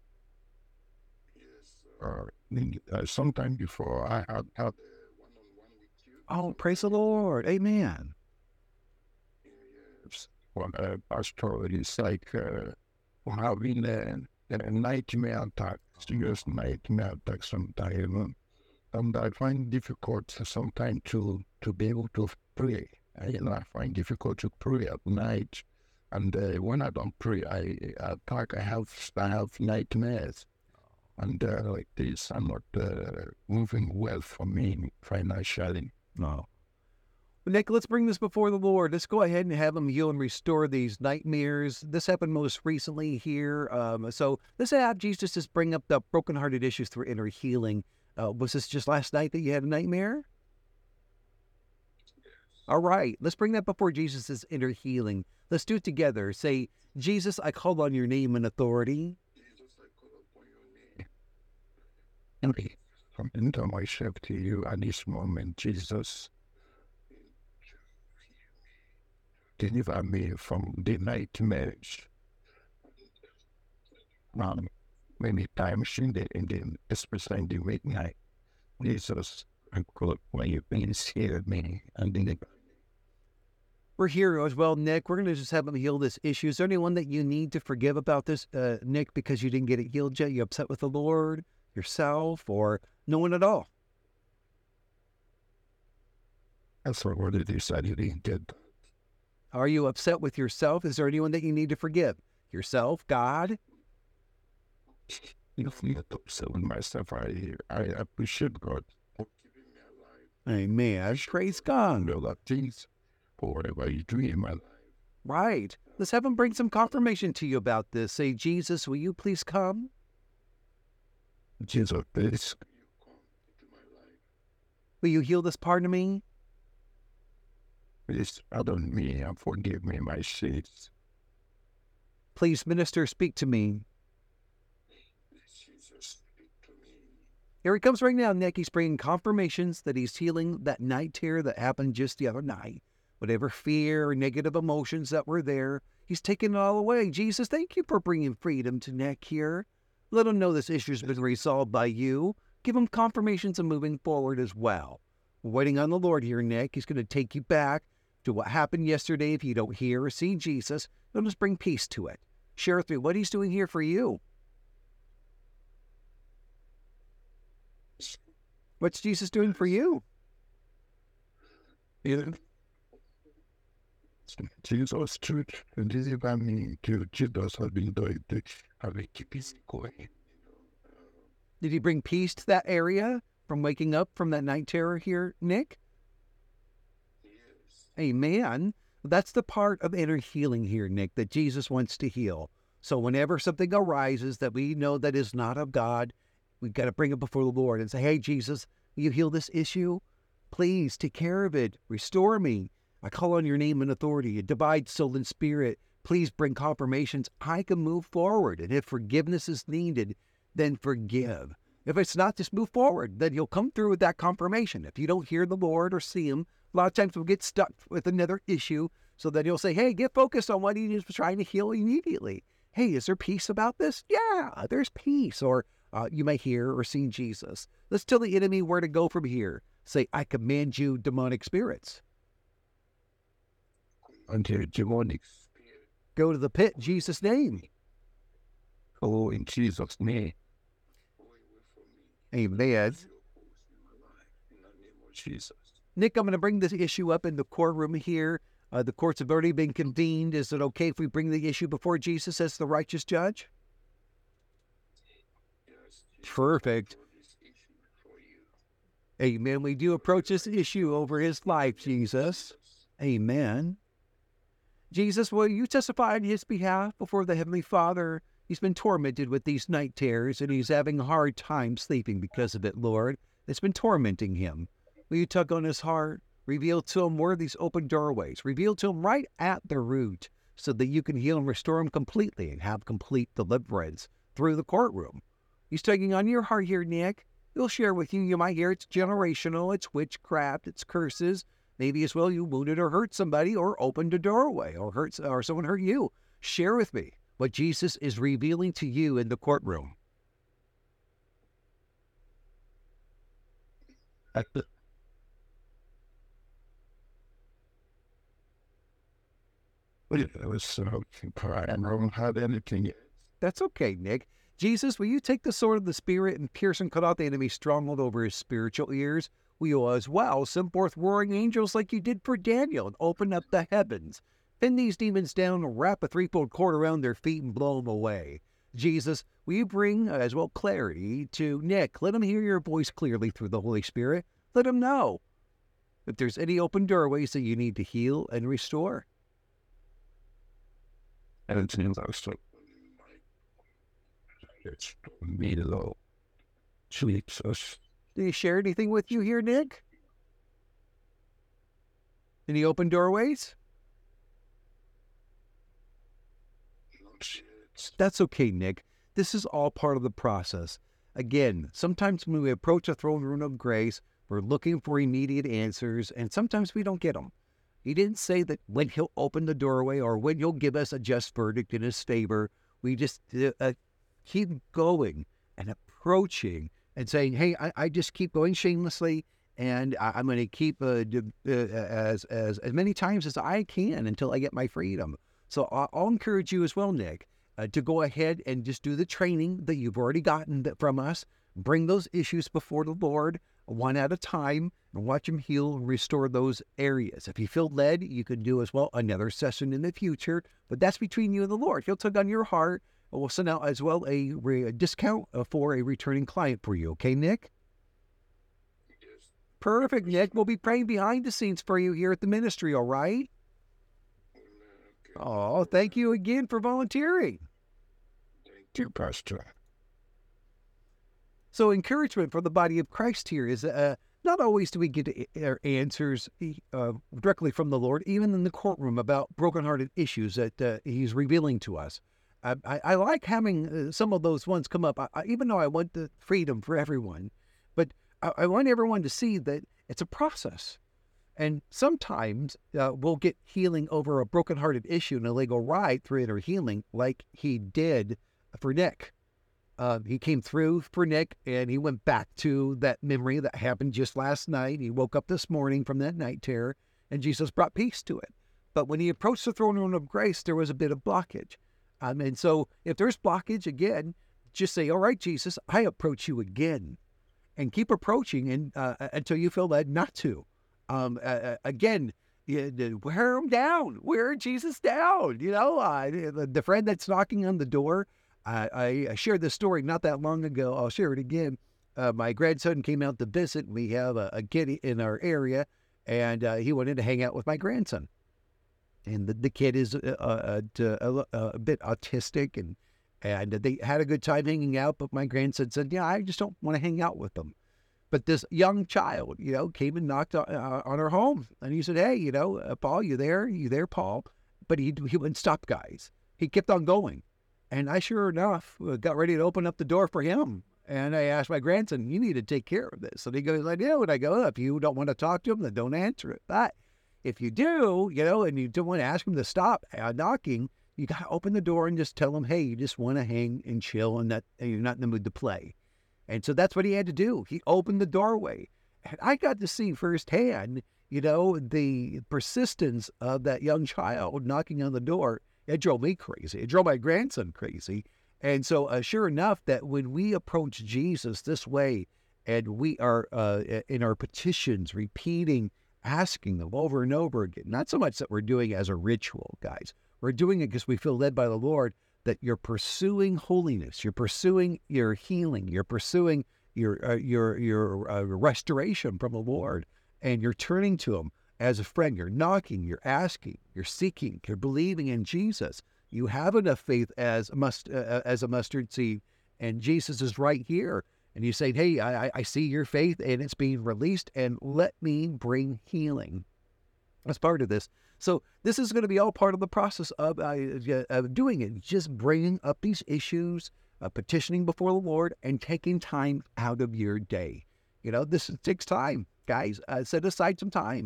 Yes. Uh, uh, sometime before I had had a one-on-one with you. Oh, praise the Lord. Amen. Yes. Well, uh, pastor, it's like uh, having a, a nightmare attack, serious nightmare attack sometimes. And I find difficult sometimes to, to be able to pray. I, you know, I find difficult to pray at night. And uh, when I don't pray, I attack, I have, I have nightmares. And uh, like this, I'm not uh, moving well for me financially. No. Well, Nick, let's bring this before the Lord. Let's go ahead and have him heal and restore these nightmares. This happened most recently here. Um, so let's have Jesus just bring up the brokenhearted issues through inner healing. Uh, was this just last night that you had a nightmare? All right, let's bring that before Jesus' inner healing. Let's do it together. Say, Jesus, I call on your name and authority. Jesus, I call upon your name. And I surrender myself to you at this moment, Jesus. Deliver me from the nightmares. Um, many times in the, in the, especially in the midnight, Jesus, I call upon you, please hear me. And in the We're here as well, Nick. We're going to just have him heal this issue. Is there anyone that you need to forgive about this, uh, Nick, because you didn't get it healed yet? You upset with the Lord, yourself, or no one at all? That's what it is I didn't get. Are you upset with yourself? Is there anyone that you need to forgive? Yourself, God? You know, I'm not upset with myself. I, I appreciate God for keeping me alive. Amen. Praise God. And all that things for whatever you do in my life. Right. Let's have him bring some confirmation to you about this. Say, Jesus, will you please come? Jesus, please, you come into my life. Will you heal this part of me? Please pardon me and forgive me my sins. Please, minister, speak to me. Jesus, speak to me. Here he comes right now, Nick. He's bringing confirmations that he's healing that night terror that happened just the other night. Whatever fear or negative emotions that were there, he's taking it all away. Jesus, thank you for bringing freedom to Nick here. Let him know this issue's been resolved by you. Give him confirmations of moving forward as well. We're waiting on the Lord here, Nick. He's going to take you back to what happened yesterday. If you don't hear or see Jesus, he'll just bring peace to it. Share with me what he's doing here for you. What's Jesus doing for you? You Jesus truth, deliver me to Jesus has been doing the have a keep it going. Did he bring peace to that area from waking up from that night terror here, Nick? Yes. Amen. That's the part of inner healing here, Nick, that Jesus wants to heal. So whenever something arises that we know that is not of God, we've got to bring it before the Lord and say, hey, Jesus, will you heal this issue? Please take care of it. Restore me. I call on your name and authority. Divide soul and spirit. Please bring confirmations. I can move forward. And if forgiveness is needed, then forgive. If it's not, just move forward. Then he'll come through with that confirmation. If you don't hear the Lord or see him, a lot of times we'll get stuck with another issue. So then he'll say, hey, get focused on what he is trying to heal immediately. Hey, is there peace about this? Yeah, there's peace. Or uh, you may hear or see Jesus. Let's tell the enemy where to go from here. Say, I command you, demonic spirits. Until demonic spirit. Go to the pit in Jesus' name. Oh, in Jesus' name. Amen. Jesus. Nick, I'm going to bring this issue up in the courtroom here. Uh, the courts have already been convened. Is it okay if we bring the issue before Jesus as the righteous judge? Yes, Perfect. Amen. We do approach this issue over his life, Jesus. Amen. Jesus, will you testify on his behalf before the Heavenly Father? He's been tormented with these night terrors, and he's having a hard time sleeping because of it, Lord. It's been tormenting him. Will you tug on his heart? Reveal to him where these open doorways. Reveal to him right at the root so that you can heal and restore him completely and have complete deliverance through the courtroom. He's tugging on your heart here, Nick. He'll share with you. You might hear it's generational, it's witchcraft, it's curses. Maybe as well you wounded or hurt somebody or opened a doorway or hurt or someone hurt you. Share with me what Jesus is revealing to you in the courtroom. I was so I don't have anything yet. That's okay, Nick. Jesus, will you take the sword of the Spirit and pierce and cut out the enemy's stronghold over his spiritual ears? Will you as well send forth roaring angels like you did for Daniel and open up the heavens? Pin these demons down, wrap a threefold cord around their feet, and blow them away. Jesus, will you bring uh, as well clarity to Nick? Let him hear your voice clearly through the Holy Spirit. Let him know if there's any open doorways that you need to heal and restore. And it seems I was so it's me low. Jesus. Did he share anything with you here, Nick? Any open doorways? That's okay, Nick. This is all part of the process. Again, sometimes when we approach a throne room of grace, we're looking for immediate answers, and sometimes we don't get them. He didn't say that when he'll open the doorway or when he'll give us a just verdict in his favor. We just uh, keep going and approaching and saying, hey, I, I just keep going shamelessly, and I, I'm going to keep uh, uh, as, as, as many times as I can until I get my freedom. So I'll, I'll encourage you as well, Nick, uh, to go ahead and just do the training that you've already gotten from us. Bring those issues before the Lord one at a time and watch him heal and restore those areas. If you feel led, you can do as well another session in the future, but that's between you and the Lord. He'll tug on your heart. We'll send out as well a, re- a discount uh, for a returning client for you. Okay, Nick? Yes. Perfect, Nick. We'll be praying behind the scenes for you here at the ministry, all right? Okay. Oh, thank you again for volunteering. Thank you, Pastor. So encouragement for the body of Christ here is uh, not always do we get uh, answers uh, directly from the Lord, even in the courtroom about brokenhearted issues that uh, he's revealing to us. I, I, I like having uh, some of those ones come up, I, I, even though I want the freedom for everyone. But I, I want everyone to see that it's a process. And sometimes uh, we'll get healing over a brokenhearted issue and they'll go right through inner healing like he did for Nick. Uh, he came through for Nick and he went back to that memory that happened just last night. He woke up this morning from that night terror and Jesus brought peace to it. But when he approached the throne room of grace, there was a bit of blockage. Um, and so if there's blockage again, just say, all right, Jesus, I approach you again, and keep approaching and uh, until you feel led not to. Um, uh, again, Yeah, the- wear him down. Wear Jesus down. You know, uh, the, the friend that's knocking on the door. I, I, I shared this story not that long ago. I'll share it again. Uh, my grandson came out to visit. We have a, a kid in our area, and uh, he wanted to hang out with my grandson. And the, the kid is uh, uh, a, a, a bit autistic, and and they had a good time hanging out. But my grandson said, "Yeah, I just don't want to hang out with them." But this young child, you know, came and knocked on, uh, on our home, and he said, "Hey, you know, uh, Paul, you there? You there, Paul?" But he he wouldn't stop, guys. He kept on going, and I sure enough uh, got ready to open up the door for him. And I asked my grandson, "You need to take care of this." And he goes, "I do." And I go, "If you don't want to talk to him, then don't answer it. But if you do, you know, and you don't want to ask him to stop uh, knocking, you got to open the door and just tell him, hey, you just want to hang and chill, and that and you're not in the mood to play." And so that's what he had to do. He opened the doorway. And I got to see firsthand, you know, the persistence of that young child knocking on the door. It drove me crazy. It drove my grandson crazy. And so uh, sure enough, that when we approach Jesus this way, and we are uh, in our petitions repeating, asking them over and over again, not so much that we're doing as a ritual, guys. We're doing it because we feel led by the Lord, that you're pursuing holiness, you're pursuing your healing, you're pursuing your uh, your your uh, restoration from the Lord, and you're turning to Him as a friend. You're knocking, you're asking, you're seeking, you're believing in Jesus. You have enough faith as a must uh, as a mustard seed, and Jesus is right here. And you say, "Hey, I, I see your faith, and it's being released, and let me bring healing." That's part of this. So this is going to be all part of the process of, uh, of doing it, just bringing up these issues, uh, petitioning before the Lord, and taking time out of your day. You know, this takes time, guys. Uh, set aside some time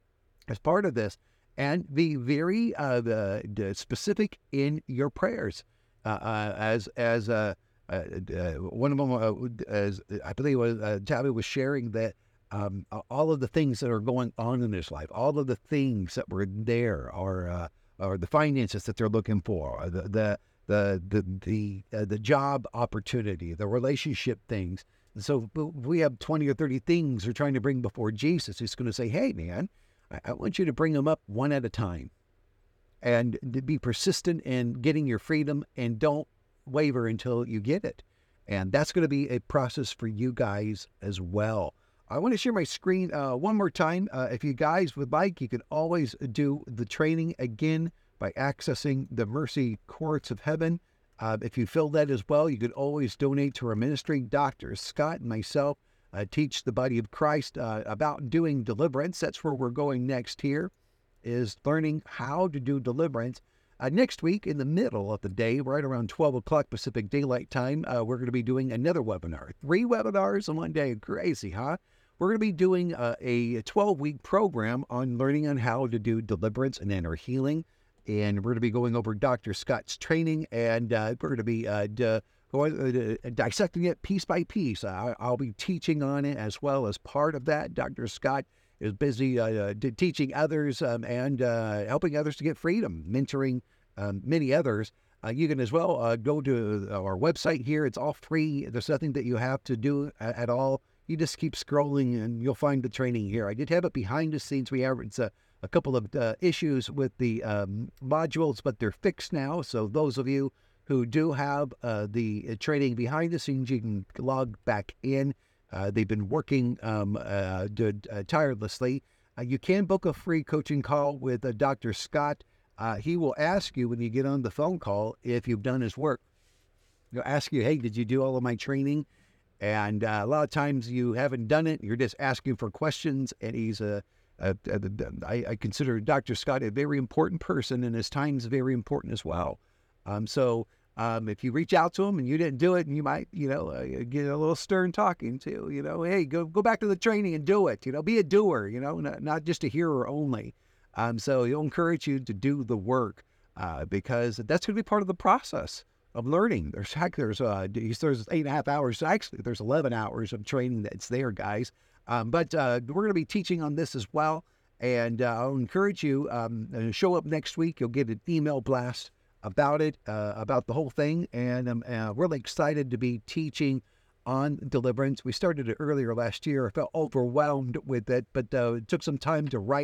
as part of this, and be very uh, uh, specific in your prayers. Uh, uh, as as uh, uh, uh, one of them, uh, as I believe, was uh, Tabby was sharing that. Um, all of the things that are going on in his life, all of the things that were there, are uh, are the finances that they're looking for, the the the the the, uh, the job opportunity, the relationship things. And so we have twenty or thirty things we're trying to bring before Jesus. He's going to say, "Hey, man, I, I want you to bring them up one at a time, and to be persistent in getting your freedom, and don't waver until you get it." And that's going to be a process for you guys as well. I want to share my screen uh, one more time. Uh, if you guys would like, you can always do the training again by accessing the Mercy Courts of Heaven. Uh, if you feel that as well, you could always donate to our ministry. Doctor Scott and myself uh, teach the body of Christ uh, about doing deliverance. That's where we're going next here, is learning how to do deliverance. Uh, next week, in the middle of the day, right around twelve o'clock Pacific Daylight Time, uh, we're going to be doing another webinar. Three webinars in one day. Crazy, huh? We're going to be doing uh, a twelve-week program on learning on how to do deliverance and inner healing. And we're going to be going over Doctor Scott's training, and uh, we're going to be uh, d- going, uh, dissecting it piece by piece. Uh, I'll be teaching on it as well as part of that. Doctor Scott is busy uh, d- teaching others um, and uh, helping others to get freedom, mentoring um, many others. Uh, you can as well uh, go to our website here. It's all free. There's nothing that you have to do at, at all. You just keep scrolling and you'll find the training here. I did have it behind the scenes. We have it's a, a couple of uh, issues with the um, modules, but they're fixed now. So those of you who do have uh, the training behind the scenes, you can log back in. Uh, they've been working um, uh, did, uh, tirelessly. Uh, you can book a free coaching call with uh, Doctor Scott. Uh, he will ask you when you get on the phone call if you've done his work. He'll ask you, "Hey, did you do all of my training?" And uh, a lot of times you haven't done it. You're just asking for questions. And he's a, a, a, a I, I consider Doctor Scott a very important person, and his time's very important as well. Um, so um, if you reach out to him and you didn't do it, and you might, you know, uh, get a little stern talking to, you know, hey, go go back to the training and do it. You know, be a doer. You know, not, not just a hearer only. Um, so he'll encourage you to do the work uh, because that's going to be part of the process of learning. There's heck, there's uh, there's eight and a half hours. Actually, there's eleven hours of training that's there, guys. Um, but uh, we're going to be teaching on this as well, and uh, I'll encourage you um, to show up next week. You'll get an email blast about it, uh, about the whole thing, and I'm uh, really excited to be teaching on deliverance. We started it earlier last year. I felt overwhelmed with it, but uh, it took some time to write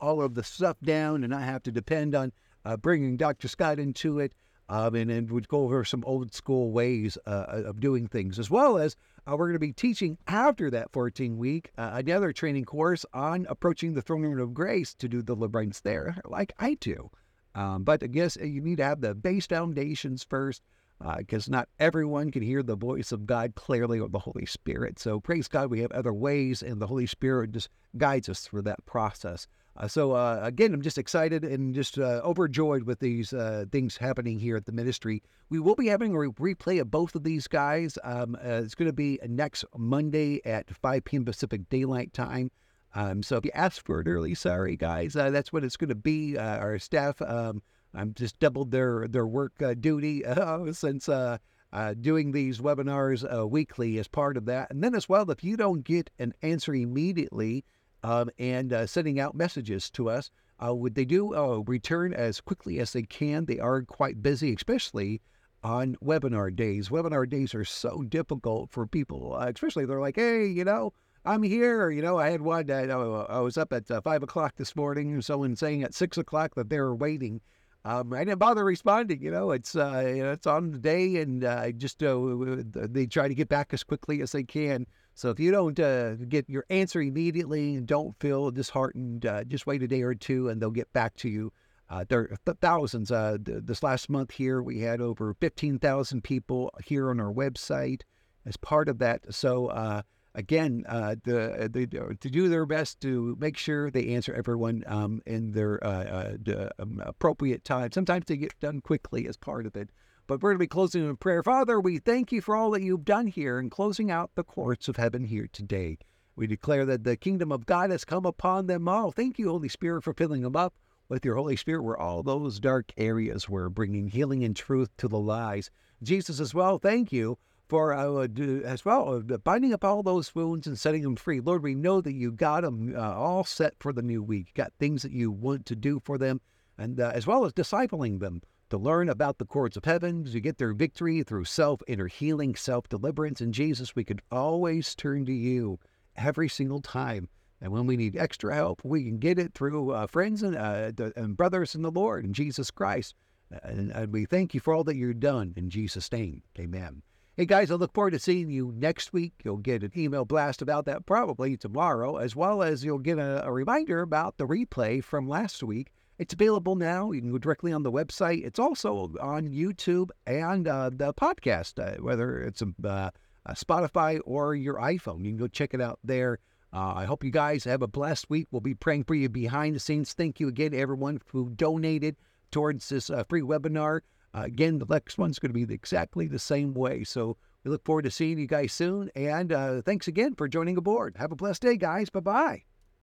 all of the stuff down and not have to depend on uh, bringing Doctor Scott into it. Um, and then we'd go over some old school ways uh, of doing things, as well as uh, we're going to be teaching after that fourteen week uh, another training course on approaching the throne room of grace to do deliverance there, like I do. Um, but I guess you need to have the base foundations first, because uh, not everyone can hear the voice of God clearly or the Holy Spirit. So praise God, we have other ways, and the Holy Spirit just guides us through that process. Uh, so uh, again, I'm just excited and just uh, overjoyed with these uh, things happening here at the ministry. We will be having a re- replay of both of these guys. Um, uh, it's going to be next Monday at five p.m. Pacific Daylight Time. Um, so if you asked for it early, sorry guys, uh, that's what it's going to be. Uh, our staff, um, I'm just doubled their their work uh, duty uh, since uh, uh, doing these webinars uh, weekly as part of that. And then as well, if you don't get an answer immediately, Um, and uh, sending out messages to us. Uh, would they do uh, return as quickly as they can? They are quite busy, especially on webinar days. Webinar days are so difficult for people, uh, especially they're like, hey, you know, I'm here. You know, I had one that uh, I was up at uh, five o'clock this morning, and someone saying at six o'clock that they were waiting. Um, I didn't bother responding. You know, it's uh, you know, it's on the day, and uh, I just uh, they try to get back as quickly as they can. So if you don't uh, get your answer immediately and don't feel disheartened, uh, just wait a day or two, and they'll get back to you. Uh, there are th- thousands. Uh, th- this last month here, we had over fifteen thousand people here on our website as part of that. So uh, again, uh, the, the, to do their best to make sure they answer everyone um, in their uh, uh, the, um, appropriate time. Sometimes they get done quickly as part of it. But we're going to be closing in prayer. Father, we thank you for all that you've done here and closing out the courts of heaven here today. We declare that the kingdom of God has come upon them all. Thank you, Holy Spirit, for filling them up with your Holy Spirit, where all those dark areas were bringing healing and truth to the lies. Jesus, as well, thank you for, uh, as well, uh, binding up all those wounds and setting them free. Lord, we know that you got them uh, all set for the new week. You got things that you want to do for them, and uh, as well as discipling them to learn about the courts of heaven, to get their victory through self-inner healing, self-deliverance. And Jesus, we could always turn to you every single time. And when we need extra help, we can get it through uh, friends and, uh, the, and brothers in the Lord, in Jesus Christ. And, and we thank you for all that you've done in Jesus' name. Amen. Hey, guys, I look forward to seeing you next week. You'll get an email blast about that probably tomorrow, as well as you'll get a, a reminder about the replay from last week. It's available now. You can go directly on the website. It's also on YouTube and uh, the podcast, uh, whether it's a, uh, a Spotify or your iPhone. You can go check it out there. Uh, I hope you guys have a blessed week. We'll be praying for you behind the scenes. Thank you again to everyone who donated towards this uh, free webinar. Uh, again, the next one's going to be exactly the same way. So we look forward to seeing you guys soon. And uh, thanks again for joining aboard. Have a blessed day, guys. Bye-bye.